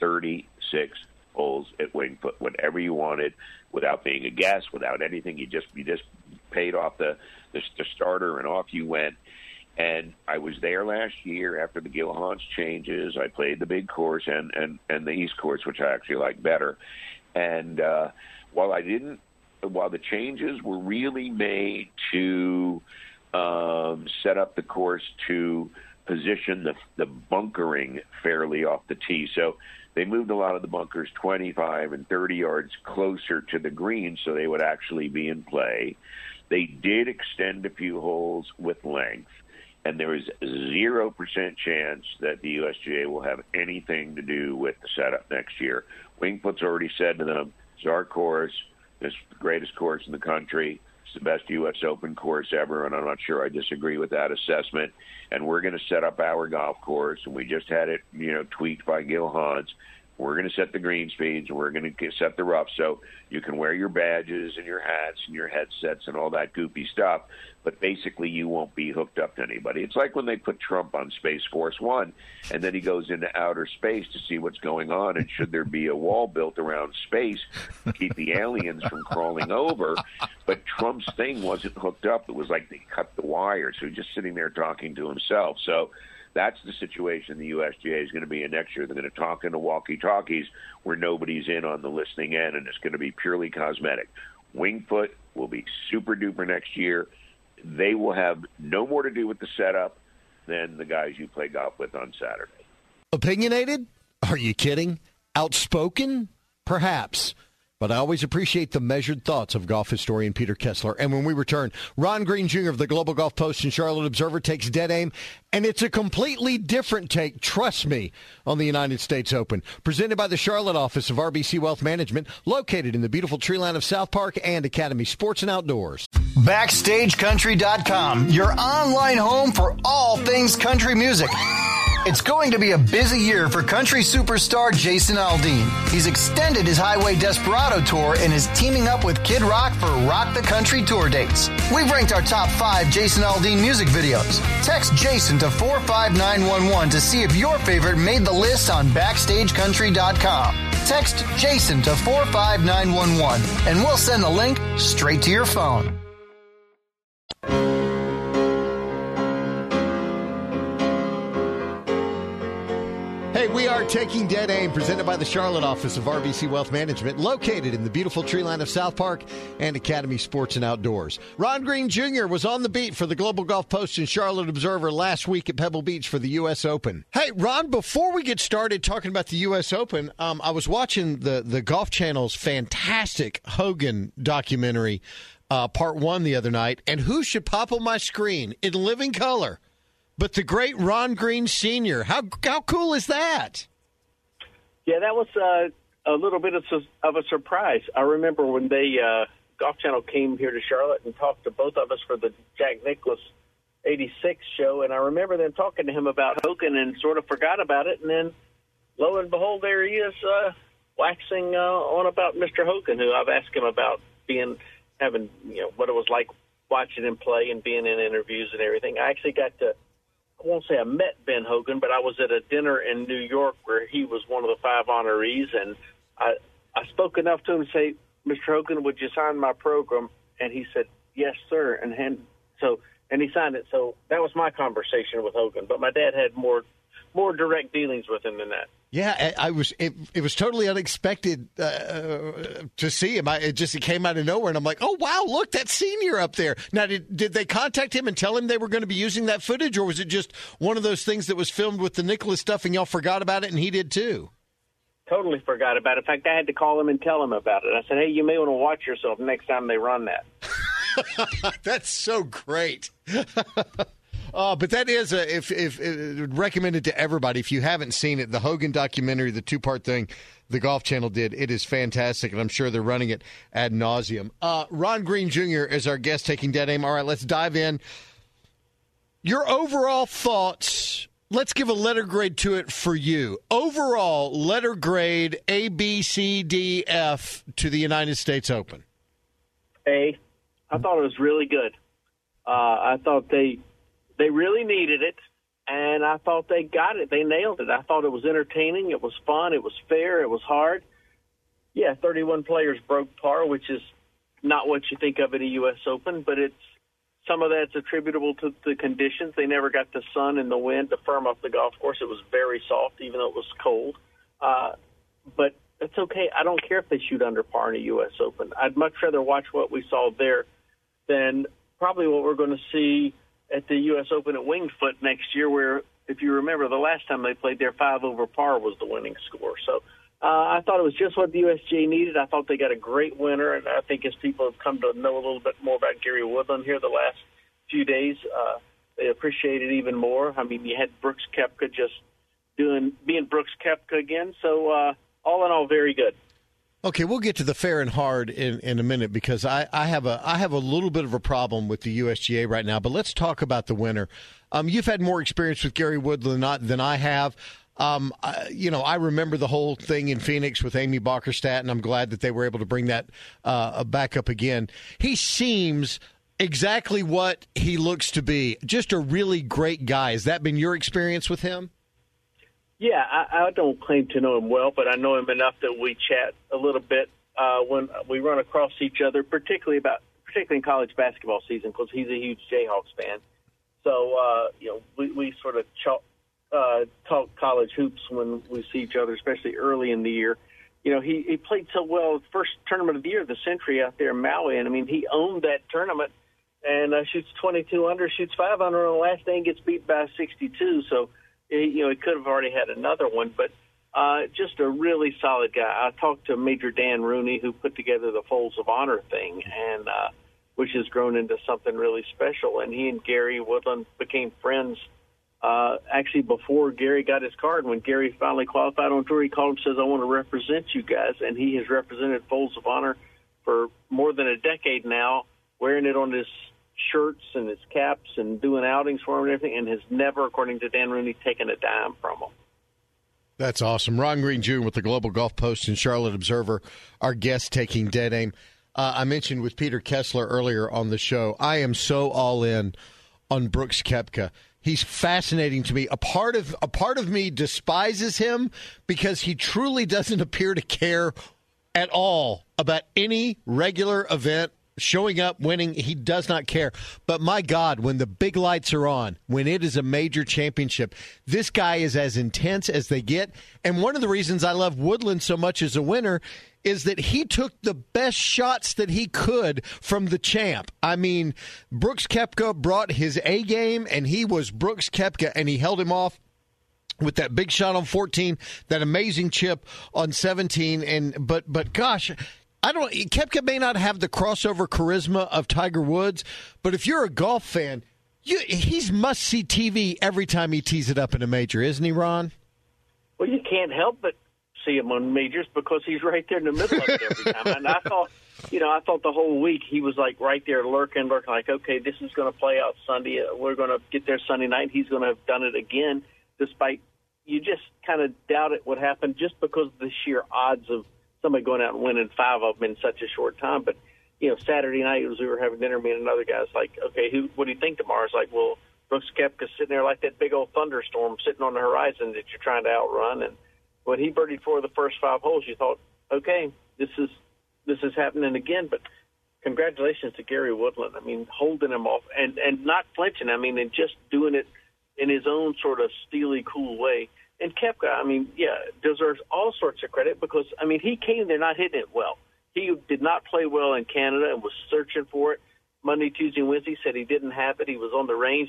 36 holes at Winged Foot, whatever you wanted, without being a guest, without anything. You just paid off the starter, and off you went. And I was there last year after the Gil Hans changes. I played the big course and the East course, which I actually like better. And while the changes were really made to set up the course to position the bunkering fairly off the tee. So they moved a lot of the bunkers 25 and 30 yards closer to the green so they would actually be in play. They did extend a few holes with length, and there is 0% chance that the USGA will have anything to do with the setup next year. Winged Foot's already said to them, it's our course, it's the greatest course in the country, it's the best U.S. Open course ever, and I'm not sure I disagree with that assessment. And we're going to set up our golf course, and we just had it, tweaked by Gil Hans. We're going to set the green speeds, and we're going to set the rough so you can wear your badges and your hats and your headsets and all that goofy stuff, but basically you won't be hooked up to anybody. It's like when they put Trump on Space Force One, and then he goes into outer space to see what's going on, and should there be a wall built around space to keep the aliens from crawling over. But Trump's thing wasn't hooked up. It was like they cut the wire, so he's just sitting there talking to himself. So that's the situation the USGA is going to be in next year. They're going to talk into walkie-talkies where nobody's in on the listening end, and it's going to be purely cosmetic. Winged Foot will be super-duper next year. They will have no more to do with the setup than the guys you play golf with on Saturday. Opinionated? Are you kidding? Outspoken? Perhaps. But I always appreciate the measured thoughts of golf historian Peter Kessler. And when we return, Ron Green Jr. of the Global Golf Post and Charlotte Observer takes dead aim, and it's a completely different take, trust me, on the United States Open. Presented by the Charlotte office of RBC Wealth Management, located in the beautiful tree line of South Park and Academy Sports and Outdoors. BackstageCountry.com, your online home for all things country music. It's going to be a busy year for country superstar Jason Aldean. He's extended his Highway Desperado tour and is teaming up with Kid Rock for Rock the Country tour dates. We've ranked our top 5 Jason Aldean music videos. Text Jason to 45911 to see if your favorite made the list on BackstageCountry.com. Text Jason to 45911 and we'll send the link straight to your phone. Hey, we are Taking Dead Aim, presented by the Charlotte office of RBC Wealth Management, located in the beautiful tree line of South Park and Academy Sports and Outdoors. Ron Green Jr. was on the beat for the Global Golf Post and Charlotte Observer last week at Pebble Beach for the U.S. Open. Hey, Ron, before we get started talking about the U.S. Open, I was watching the Golf Channel's fantastic Hogan documentary, Part 1, the other night, and who should pop on my screen in living color but the great Ron Green Sr.? How cool is that? Yeah, that was a little bit of a surprise. I remember when they Golf Channel came here to Charlotte and talked to both of us for the Jack Nicklaus 86 show, and I remember them talking to him about Hogan and sort of forgot about it, and then lo and behold, there he is waxing on about Mr. Hogan, who I've asked him about having what it was like watching him play and being in interviews and everything. I actually got to, I won't say I met Ben Hogan, but I was at a dinner in New York where he was one of the 5 honorees, and I spoke enough to him to say, Mr. Hogan, would you sign my program? And he said, yes, sir. And he signed it. So that was my conversation with Hogan. But my dad had more direct dealings with him than that. Yeah, it was totally unexpected to see him. It came out of nowhere, and I'm like, oh, wow, look, that's Senior up there. Now, did they contact him and tell him they were going to be using that footage, or was it just one of those things that was filmed with the Nicklaus stuff and y'all forgot about it and he did too? Totally forgot about it. In fact, I had to call him and tell him about it. I said, hey, you may want to watch yourself next time they run that. That's so great. But that is if recommended to everybody. If you haven't seen it, the Hogan documentary, the 2-part thing the Golf Channel did, it is fantastic, and I'm sure they're running it ad nauseum. Ron Green Jr. is our guest taking Dead Aim. All right, let's dive in. Your overall thoughts. Let's give a letter grade to it for you. Overall letter grade A, B, C, D, F to the United States Open. A. I thought it was really good. I thought they really needed it, and I thought they got it. They nailed it. I thought it was entertaining. It was fun. It was fair. It was hard. Yeah, 31 players broke par, which is not what you think of at a U.S. Open, but some of that's attributable to the conditions. They never got the sun and the wind to firm up the golf course. It was very soft, even though it was cold. But it's okay. I don't care if they shoot under par in a U.S. Open. I'd much rather watch what we saw there than probably what we're going to see at the U.S. Open at Winged Foot next year, where, if you remember, the last time they played there, 5 over par was the winning score. So I thought it was just what the USGA needed. I thought they got a great winner, and I think as people have come to know a little bit more about Gary Woodland here the last few days, they appreciate it even more. I mean, you had Brooks Koepka just being Brooks Koepka again. So all in all, very good. Okay, we'll get to the fair and hard in a minute, because I have a little bit of a problem with the USGA right now. But let's talk about the winner. You've had more experience with Gary Woodland than I have. I remember the whole thing in Phoenix with Amy Bockerstadt, and I'm glad that they were able to bring that back up again. He seems exactly what he looks to be, just a really great guy. Has that been your experience with him? Yeah, I don't claim to know him well, but I know him enough that we chat a little bit when we run across each other, particularly in college basketball season, because he's a huge Jayhawks fan. So, we sort of talk college hoops when we see each other, especially early in the year. You know, he played so well. First tournament of the year, the Century out there in Maui, and I mean, he owned that tournament and shoots 22 under, shoots 5 under on the last day and gets beat by 62. So, he could have already had another one, but just a really solid guy. I talked to Major Dan Rooney, who put together the Folds of Honor thing, and which has grown into something really special. And he and Gary Woodland became friends actually before Gary got his card. When Gary finally qualified on tour, he called him and says, I want to represent you guys. And he has represented Folds of Honor for more than a decade now, wearing it on his shirts and his caps and doing outings for him and everything, and has never, according to Dan Rooney, taken a dime from him. That's awesome. Ron Green Jr. with the Global Golf Post and Charlotte Observer, our guest taking Dead Aim. I mentioned with Peter Kessler earlier on the show, I am so all in on Brooks Koepka. He's fascinating to me. A part of me despises him because he truly doesn't appear to care at all about any regular event showing up, winning, he does not care. But my God, when the big lights are on, when it is a major championship, this guy is as intense as they get. And one of the reasons I love Woodland so much as a winner is that he took the best shots that he could from the champ. I mean, Brooks Koepka brought his A game, and he was Brooks Koepka, and he held him off with that big shot on 14, that amazing chip on 17. But gosh, Koepka may not have the crossover charisma of Tiger Woods, but if you're a golf fan, he's must-see TV every time he tees it up in a major, isn't he, Ron? Well, you can't help but see him on majors because he's right there in the middle of it every time. And I thought the whole week he was like right there lurking, like, okay, this is going to play out Sunday. We're going to get there Sunday night. He's going to have done it again, despite you just kind of doubt it would happen just because of the sheer odds of somebody going out and winning 5 of them in such a short time. But, Saturday night as we were having dinner, me and another guy was like, okay, what do you think tomorrow? It's like, well, Brooks Koepka's sitting there like that big old thunderstorm sitting on the horizon that you're trying to outrun. And when he birdied 4 of the first 5 holes, you thought, okay, this is happening again. But congratulations to Gary Woodland. I mean, holding him off and not flinching. I mean, and just doing it in his own sort of steely, cool way. And Koepka, I mean, deserves all sorts of credit because, I mean, he came there not hitting it well. He did not play well in Canada and was searching for it. Monday, Tuesday, and Wednesday said he didn't have it. He was on the range,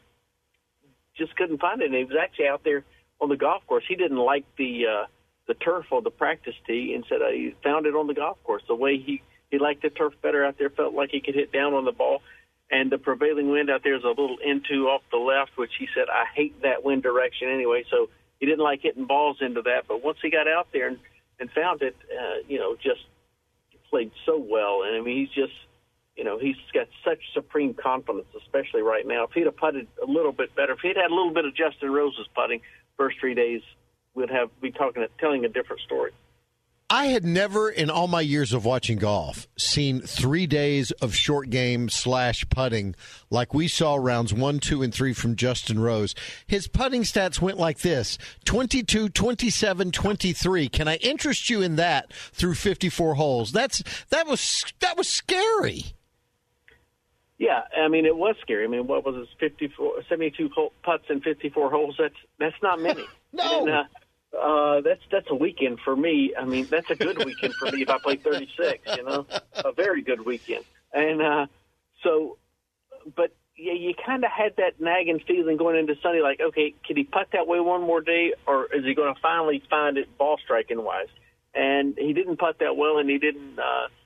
just couldn't find it. And he was actually out there on the golf course. He didn't like the turf or the practice tee and said he found it on the golf course. The way he liked the turf better out there, felt like he could hit down on the ball. And the prevailing wind out there is a little into off the left, which he said, I hate that wind direction anyway. So he didn't like hitting balls into that. But once he got out there and found it, just played so well. And, I mean, he's just, he's got such supreme confidence, especially right now. If he'd have putted a little bit better, if he'd had a little bit of Justin Rose's putting first 3 days, we'd be telling a different story. I had never, in all my years of watching golf, seen 3 days of short game / putting like we saw rounds 1, 2, and 3 from Justin Rose. His putting stats went like this: 22, 27, 23. Can I interest you in that through 54 holes? That was scary. Yeah, I mean, it was scary. I mean, what was it, 72 putts in 54 holes? That's not many. No. And, that's a weekend for me. I mean, that's a good weekend for me if I play 36, a very good weekend. And but yeah, you kind of had that nagging feeling going into Sunday, like, okay, can he putt that way one more day, or is he going to finally find it ball striking wise? And he didn't putt that well, and he didn't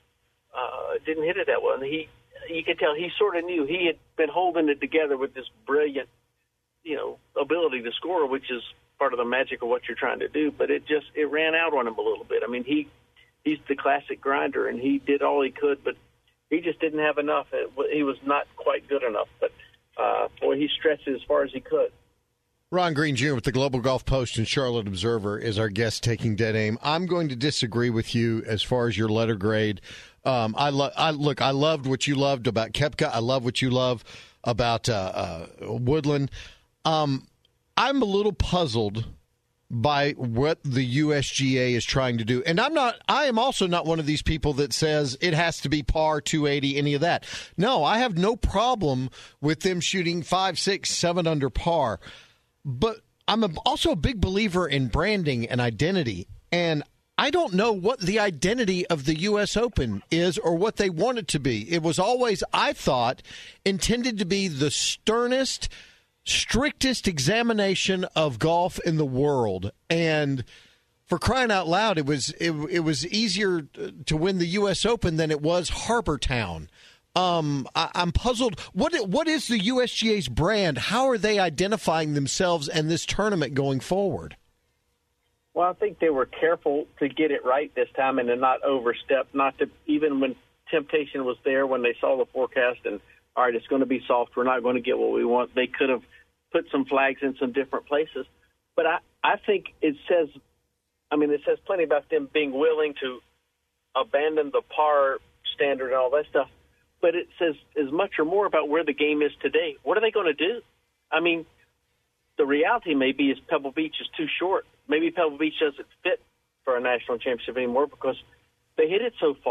hit it that well. And you could tell he sort of knew he had been holding it together with this brilliant, ability to score, which is part of the magic of what you're trying to do, but it ran out on him a little bit. I mean, he's the classic grinder, and he did all he could, but he just didn't have enough. He was not quite good enough, but he stretched it as far as he could. Ron Green Jr. with the Global Golf Post and Charlotte Observer is our guest taking Dead Aim. I'm going to disagree with you as far as your letter grade. I loved what you loved about Koepka. I love what you love about Woodland. I'm a little puzzled by what the USGA is trying to do. And I am also not one of these people that says it has to be par 280, any of that. No, I have no problem with them shooting 5, 6, 7 under par. But I'm also a big believer in branding and identity. And I don't know what the identity of the U.S. Open is or what they want it to be. It was always, I thought, intended to be the sternest, strictest examination of golf in the world. And for crying out loud, it was easier to win the U.S. Open than it was Harbor Town. I'm puzzled. What is the USGA's brand? How are they identifying themselves and this tournament going forward? Well, I think they were careful to get it right this time and to not overstep, even when temptation was there, when they saw the forecast and, all right, it's going to be soft, we're not going to get what we want. They could have put some flags in some different places. But I think it says plenty about them being willing to abandon the par standard and all that stuff. But it says as much or more about where the game is today. What are they going to do? I mean, the reality maybe is Pebble Beach is too short. Maybe Pebble Beach doesn't fit for a national championship anymore because they hit it so far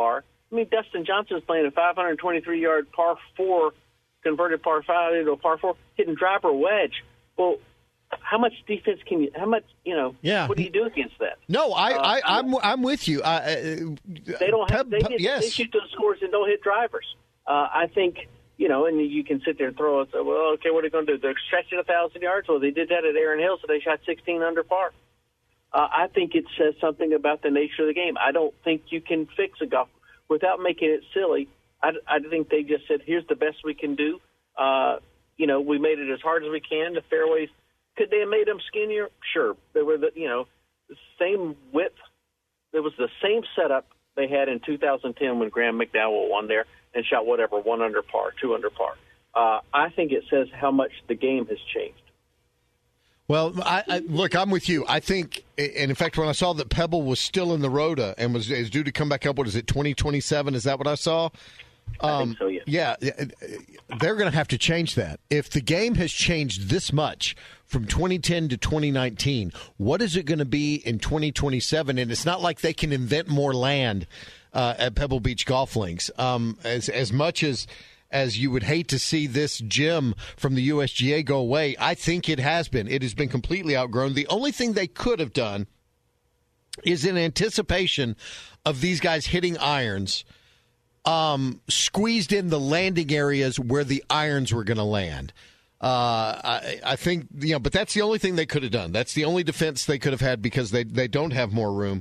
I mean, Dustin Johnson's playing a 523-yard par 4, converted par 5 into a par 4, hitting driver wedge. Well, how much defense can you? How much what do you do against that? No, I'm with you. They don't have. They shoot those scores and don't hit drivers. I think and you can sit there and throw it. Well, okay, what are they going to do? They're stretching 1,000 yards. Well, they did that at Aaron Hill, so they shot 16 under par. I think it says something about the nature of the game. I don't think you can fix a golf without making it silly. I think they just said, here's the best we can do. We made it as hard as we can. The fairways, could they have made them skinnier? Sure. They were the same width. It was the same setup they had in 2010 when Graham McDowell won there and shot 1 under par, 2 under par. I think it says how much the game has changed. Well, look, I'm with you. I think, and in fact, when I saw that Pebble was still in the Rota and is due to come back up, what is it, 2027? Is that what I saw? I think so, yeah. Yeah, they're going to have to change that. If the game has changed this much from 2010 to 2019, what is it going to be in 2027? And it's not like they can invent more land at Pebble Beach Golf Links. As much as you would hate to see this gym from the USGA go away, I think it has been. It has been completely outgrown. The only thing they could have done is in anticipation of these guys hitting irons, squeezed in the landing areas where the irons were going to land. I think, but that's the only thing they could have done. That's the only defense they could have had because they don't have more room.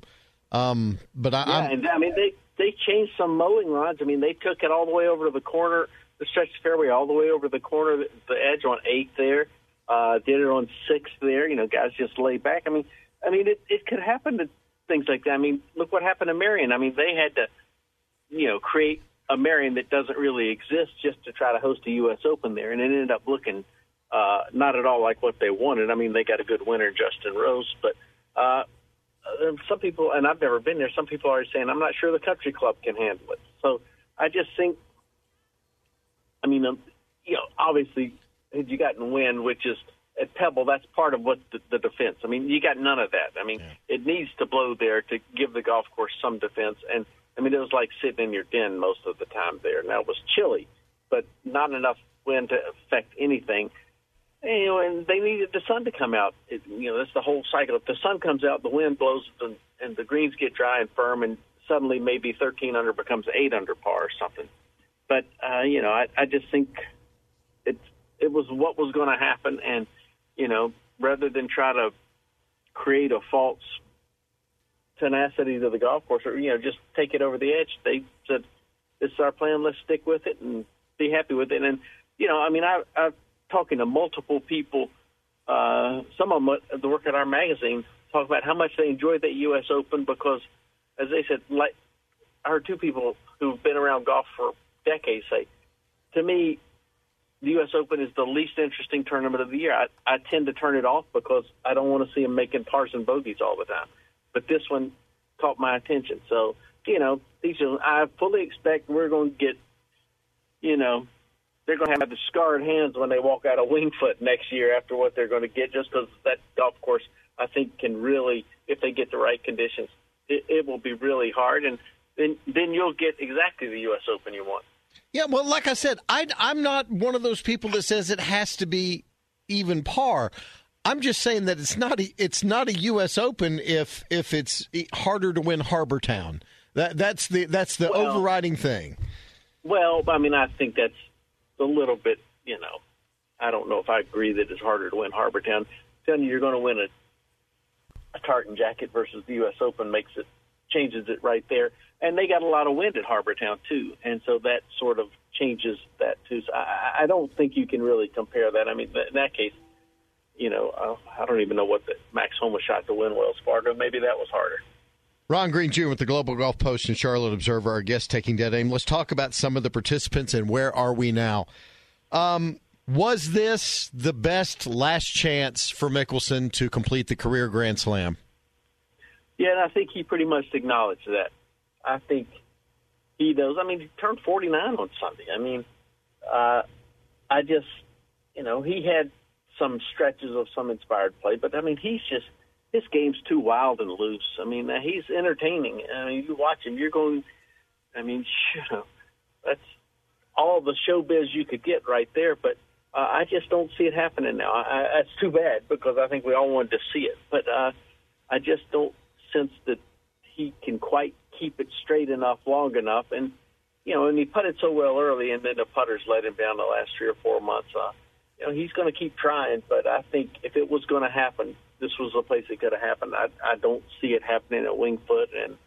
They changed some mowing rods. I mean, they took it all the way over to the corner, the stretch fairway all the way over to the corner, the edge on 8th there. Did it on 6th there. Guys just lay back. I mean, it could happen to things like that. I mean, look what happened to Marion. I mean, they had to, create a Marion that doesn't really exist just to try to host a U.S. Open there, and it ended up looking not at all like what they wanted. I mean, they got a good winner, Justin Rose, but some people, and I've never been there, some people are saying, I'm not sure the country club can handle it. So I just think, obviously, had you gotten wind, which is at Pebble, that's part of what the defense. I mean, you got none of that. I mean, It needs to blow there to give the golf course some defense. And, it was like sitting in your den most of the time there. Now, it was chilly, but not enough wind to affect anything. And they needed the sun to come out. That's the whole cycle. If the sun comes out, the wind blows, and the greens get dry and firm, and suddenly maybe 13 under becomes 8 under par or something. But, I just think it was what was going to happen. And, rather than try to create a false tenacity to the golf course or, just take it over the edge, they said, this is our plan, let's stick with it and be happy with it. And, I've talking to multiple people, some of them that work at our magazine, talk about how much they enjoyed that U.S. Open because, as they said, like I heard 2 people who've been around golf for decades say, to me, the U.S. Open is the least interesting tournament of the year. I tend to turn it off because I don't want to see them making pars and bogeys all the time. But this one caught my attention. So, I fully expect we're going to get, they're going to have the scarred hands when they walk out of Winged Foot next year after what they're going to get, just because that golf course, I think, can really, if they get the right conditions, it will be really hard. And then you'll get exactly the U.S. Open you want. Yeah, well, like I said, I'm not one of those people that says it has to be even par. I'm just saying that it's not a U.S. Open if it's harder to win Harbor Town. That's the overriding thing. Well, I think that's a little bit, I don't know if I agree that it's harder to win Harbor Town. I'm telling you, you're going to win a tartan jacket versus the U.S. Open changes it right there. And they got a lot of wind at Harbor Town, too. And so that sort of changes that, too. So I don't think you can really compare that. In that case, I don't even know what the Max Homa shot to win Wells Fargo. Maybe that was harder. Ron Green, Jr. with the Global Golf Post and Charlotte Observer, our guest taking Dead Aim. Let's talk about some of the participants and where are we now. Was this the best last chance for Mickelson to complete the career Grand Slam? Yeah, and I think he pretty much acknowledged that. I think he knows. He turned 49 on Sunday. I just, he had some stretches of some inspired play, but his game's too wild and loose. He's entertaining. You watch him, you're going, I mean, that's all the showbiz you could get right there. But I just don't see it happening now. That's too bad because I think we all wanted to see it. But I just don't sense that he can quite keep it straight enough, long enough. And, and he putted so well early, and then the putters let him down the last 3 or 4 months. He's going to keep trying, but I think if it was going to happen, this was the place it could have happened. I don't see it happening at Winged Foot, and,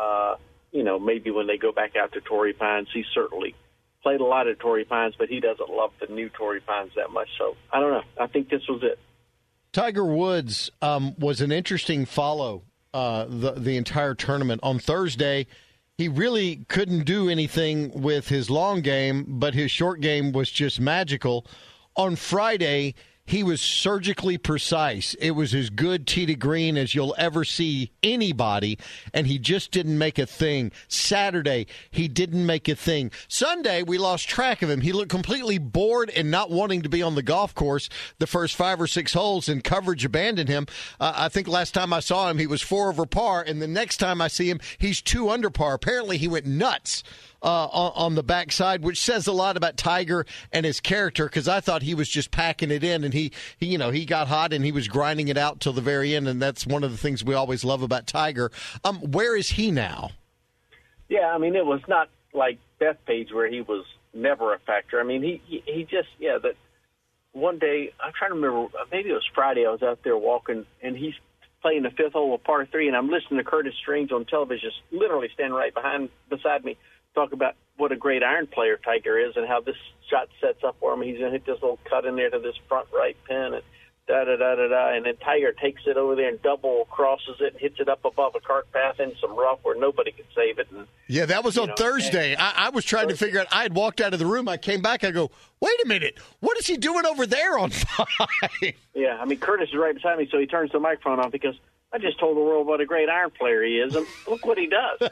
maybe when they go back out to Torrey Pines, he certainly played a lot at Torrey Pines, but he doesn't love the new Torrey Pines that much. So I don't know. I think this was it. Tiger Woods was an interesting follow the entire tournament. On Thursday, he really couldn't do anything with his long game, but his short game was just magical. On Friday, he was surgically precise. It was as good tee to green as you'll ever see anybody, and he just didn't make a thing. Saturday, he didn't make a thing. Sunday, we lost track of him. He looked completely bored and not wanting to be on the golf course the first 5 or 6 holes, and coverage abandoned him. I think last time I saw him, he was 4 over par, and the next time I see him, he's 2 under par. Apparently, he went nuts on the backside, which says a lot about Tiger and his character, because I thought he was just packing it in, and he got hot and he was grinding it out till the very end, and that's one of the things we always love about Tiger. Where is he now? Yeah, I mean, it was not like Bethpage where he was never a factor. I mean, he just, that one day, I'm trying to remember, maybe it was Friday, I was out there walking, and he's playing the 5th hole of par 3, and I'm listening to Curtis Strange on television, literally standing right beside me, talk about what a great iron player Tiger is and how this shot sets up for him. He's going to hit this little cut in there to this front right pin and da-da-da-da-da. And then Tiger takes it over there and double crosses it and hits it up above a cart path in some rough where nobody could save it. And, yeah, that was on Thursday. I was trying to figure out. I had walked out of the room. I came back. I go, wait a minute. What is he doing over there on 5? Yeah, I mean, Curtis is right beside me, so he turns the microphone on because I just told the world what a great iron player he is, and look what he does.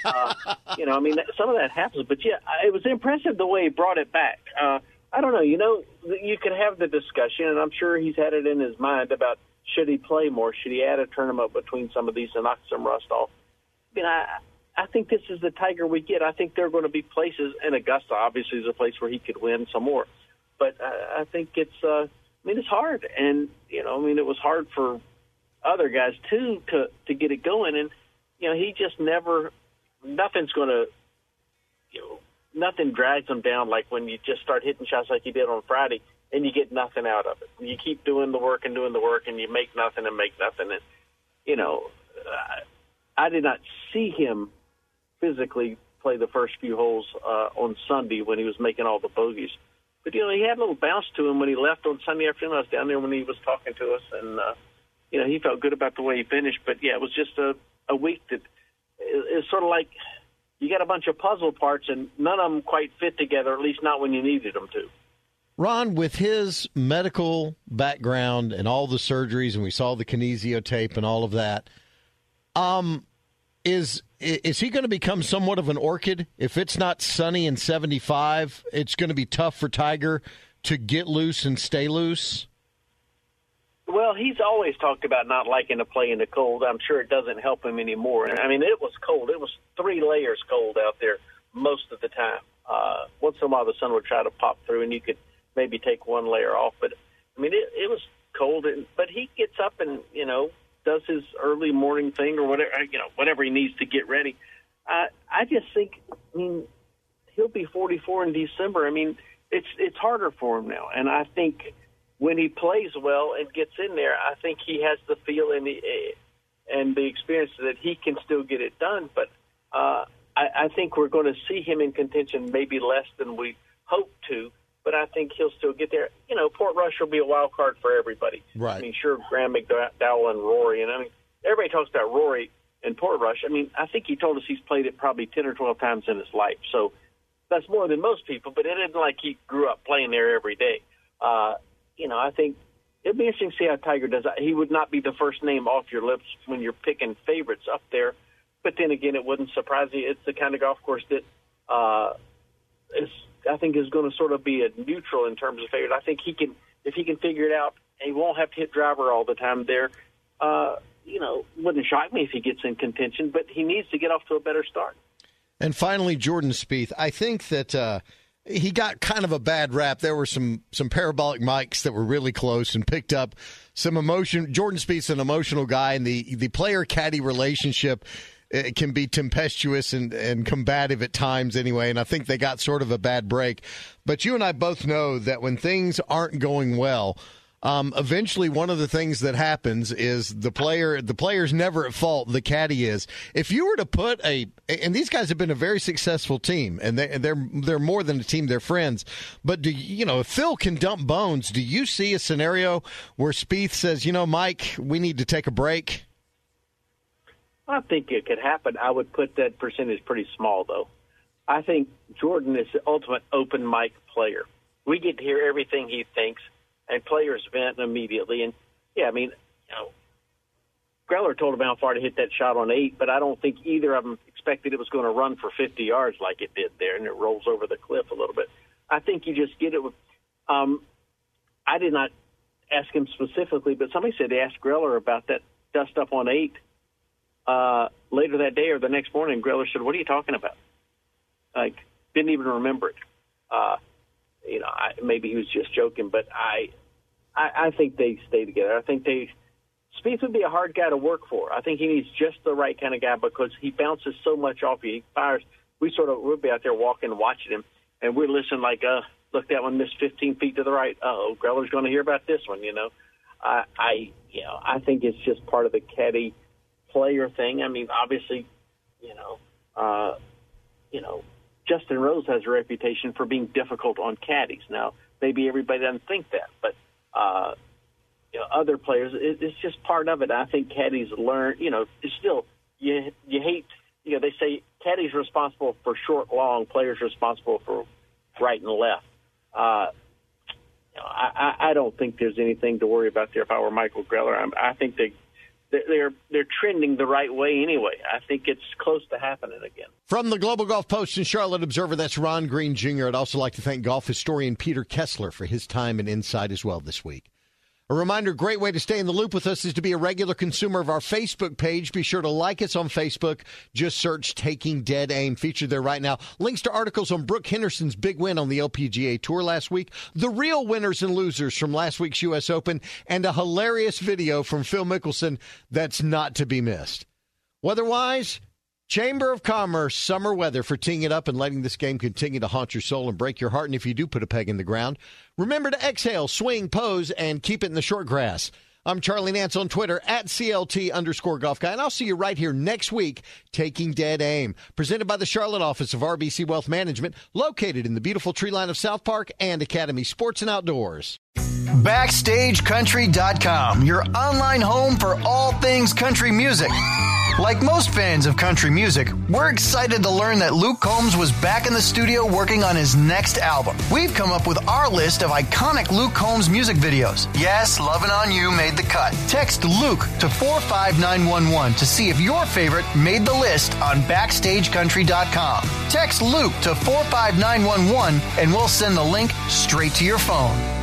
I mean, some of that happens, but yeah, it was impressive the way he brought it back. I don't know, you can have the discussion, and I'm sure he's had it in his mind about should he play more, should he add a tournament between some of these and knock some rust off. I mean, I think this is the Tiger we get. I think there are going to be places, and Augusta obviously is a place where he could win some more. But I think it's hard, and it was hard for other guys too to get it going, and he just nothing's going to nothing drags him down like when you just start hitting shots like you did on Friday and you get nothing out of it. You keep doing the work and you make nothing and make nothing. And I did not see him physically play the first few holes on Sunday when he was making all the bogeys, but he had a little bounce to him when he left on Sunday afternoon. I was down there when he was talking to us, and he felt good about the way he finished. But, yeah, it was just a week that it's sort of like you got a bunch of puzzle parts, and none of them quite fit together, at least not when you needed them to. Ron, with his medical background and all the surgeries, and we saw the kinesio tape and all of that, is he going to become somewhat of an orchid? If it's not sunny and 75, it's going to be tough for Tiger to get loose and stay loose? Well, he's always talked about not liking to play in the cold. I'm sure it doesn't help him anymore. I mean, it was cold. It was 3 layers cold out there most of the time. Once in a while, the sun would try to pop through, and you could maybe take 1 layer off. But, I mean, it was cold. But he gets up and, does his early morning thing or whatever he needs to get ready. I just think, he'll be 44 in December. I mean, it's harder for him now. And I think when he plays well and gets in there, I think he has the feel and the experience that he can still get it done. But I think we're going to see him in contention maybe less than we hope to, but I think he'll still get there. Portrush will be a wild card for everybody. Right. I mean, sure, Graham McDowell and Rory. And, everybody talks about Rory and Portrush. I think he told us he's played it probably 10 or 12 times in his life. So that's more than most people, but it isn't like he grew up playing there every day. I think it'll be interesting to see how Tiger does. He would not be the first name off your lips when you're picking favorites up there. But then again, it wouldn't surprise you. It's the kind of golf course that I think is going to sort of be a neutral in terms of favorite. I think if he can figure it out, he won't have to hit driver all the time there. Wouldn't shock me if he gets in contention, but he needs to get off to a better start. And finally, Jordan Spieth. I think that he got kind of a bad rap. There were some parabolic mics that were really close and picked up some emotion. Jordan Spieth's an emotional guy, and the player-caddy relationship can be tempestuous and combative at times anyway, and I think they got sort of a bad break. But you and I both know that when things aren't going well, eventually one of the things that happens is the player's never at fault, the caddy is. If you were to put and these guys have been a very successful team, and they're more than a team, they're friends. But if Phil can dump bones, do you see a scenario where Spieth says, Mike, we need to take a break? I think it could happen. I would put that percentage pretty small, though. I think Jordan is the ultimate open mic player. We get to hear everything he thinks, and players vent immediately. And, Greller told him how far to hit that shot on 8, but I don't think either of them expected it was going to run for 50 yards like it did there, and it rolls over the cliff a little bit. I think you just get it with I did not ask him specifically, but somebody said they asked Greller about that dust up on 8 later that day or the next morning. Greller said, "What are you talking about?" Didn't even remember it. Maybe he was just joking, but I think they stay together. I think Spieth would be a hard guy to work for. I think he needs just the right kind of guy because he bounces so much off you. He fires. We'll be out there walking, watching him, and we're listening look, that one missed 15 feet to the right. Greller's going to hear about this one. I think it's just part of the caddy player thing. I mean, obviously, Justin Rose has a reputation for being difficult on caddies. Now, maybe everybody doesn't think that, but other players, it's just part of it. I think caddies learn. It's still you hate. They say caddies responsible for short, long. Players responsible for right and left. I don't think there's anything to worry about there. If I were Michael Greller, I think they're trending the right way anyway. I think it's close to happening again. From the Global Golf Post and Charlotte Observer, that's Ron Green Jr. I'd also like to thank golf historian Peter Kessler for his time and insight as well this week. A reminder, great way to stay in the loop with us is to be a regular consumer of our Facebook page. Be sure to like us on Facebook. Just search Taking Dead Aim. Featured there right now. Links to articles on Brooke Henderson's big win on the LPGA Tour last week, the real winners and losers from last week's U.S. Open, and a hilarious video from Phil Mickelson that's not to be missed. Weather-wise, Chamber of Commerce summer weather for teeing it up and letting this game continue to haunt your soul and break your heart. And if you do put a peg in the ground, remember to exhale, swing, pose, and keep it in the short grass. I'm Charlie Nance on Twitter at CLT_golf guy, and I'll see you right here next week, Taking Dead Aim, presented by the Charlotte office of RBC Wealth Management, located in the beautiful tree line of South Park and Academy Sports and Outdoors. BackstageCountry.com, your online home for all things country music. Like most fans of country music, we're excited to learn that Luke Combs was back in the studio working on his next album. We've come up with our list of iconic Luke Combs music videos. Yes, Lovin' On You made the cut. Text Luke to 45911 to see if your favorite made the list on BackstageCountry.com. Text Luke to 45911 and we'll send the link straight to your phone.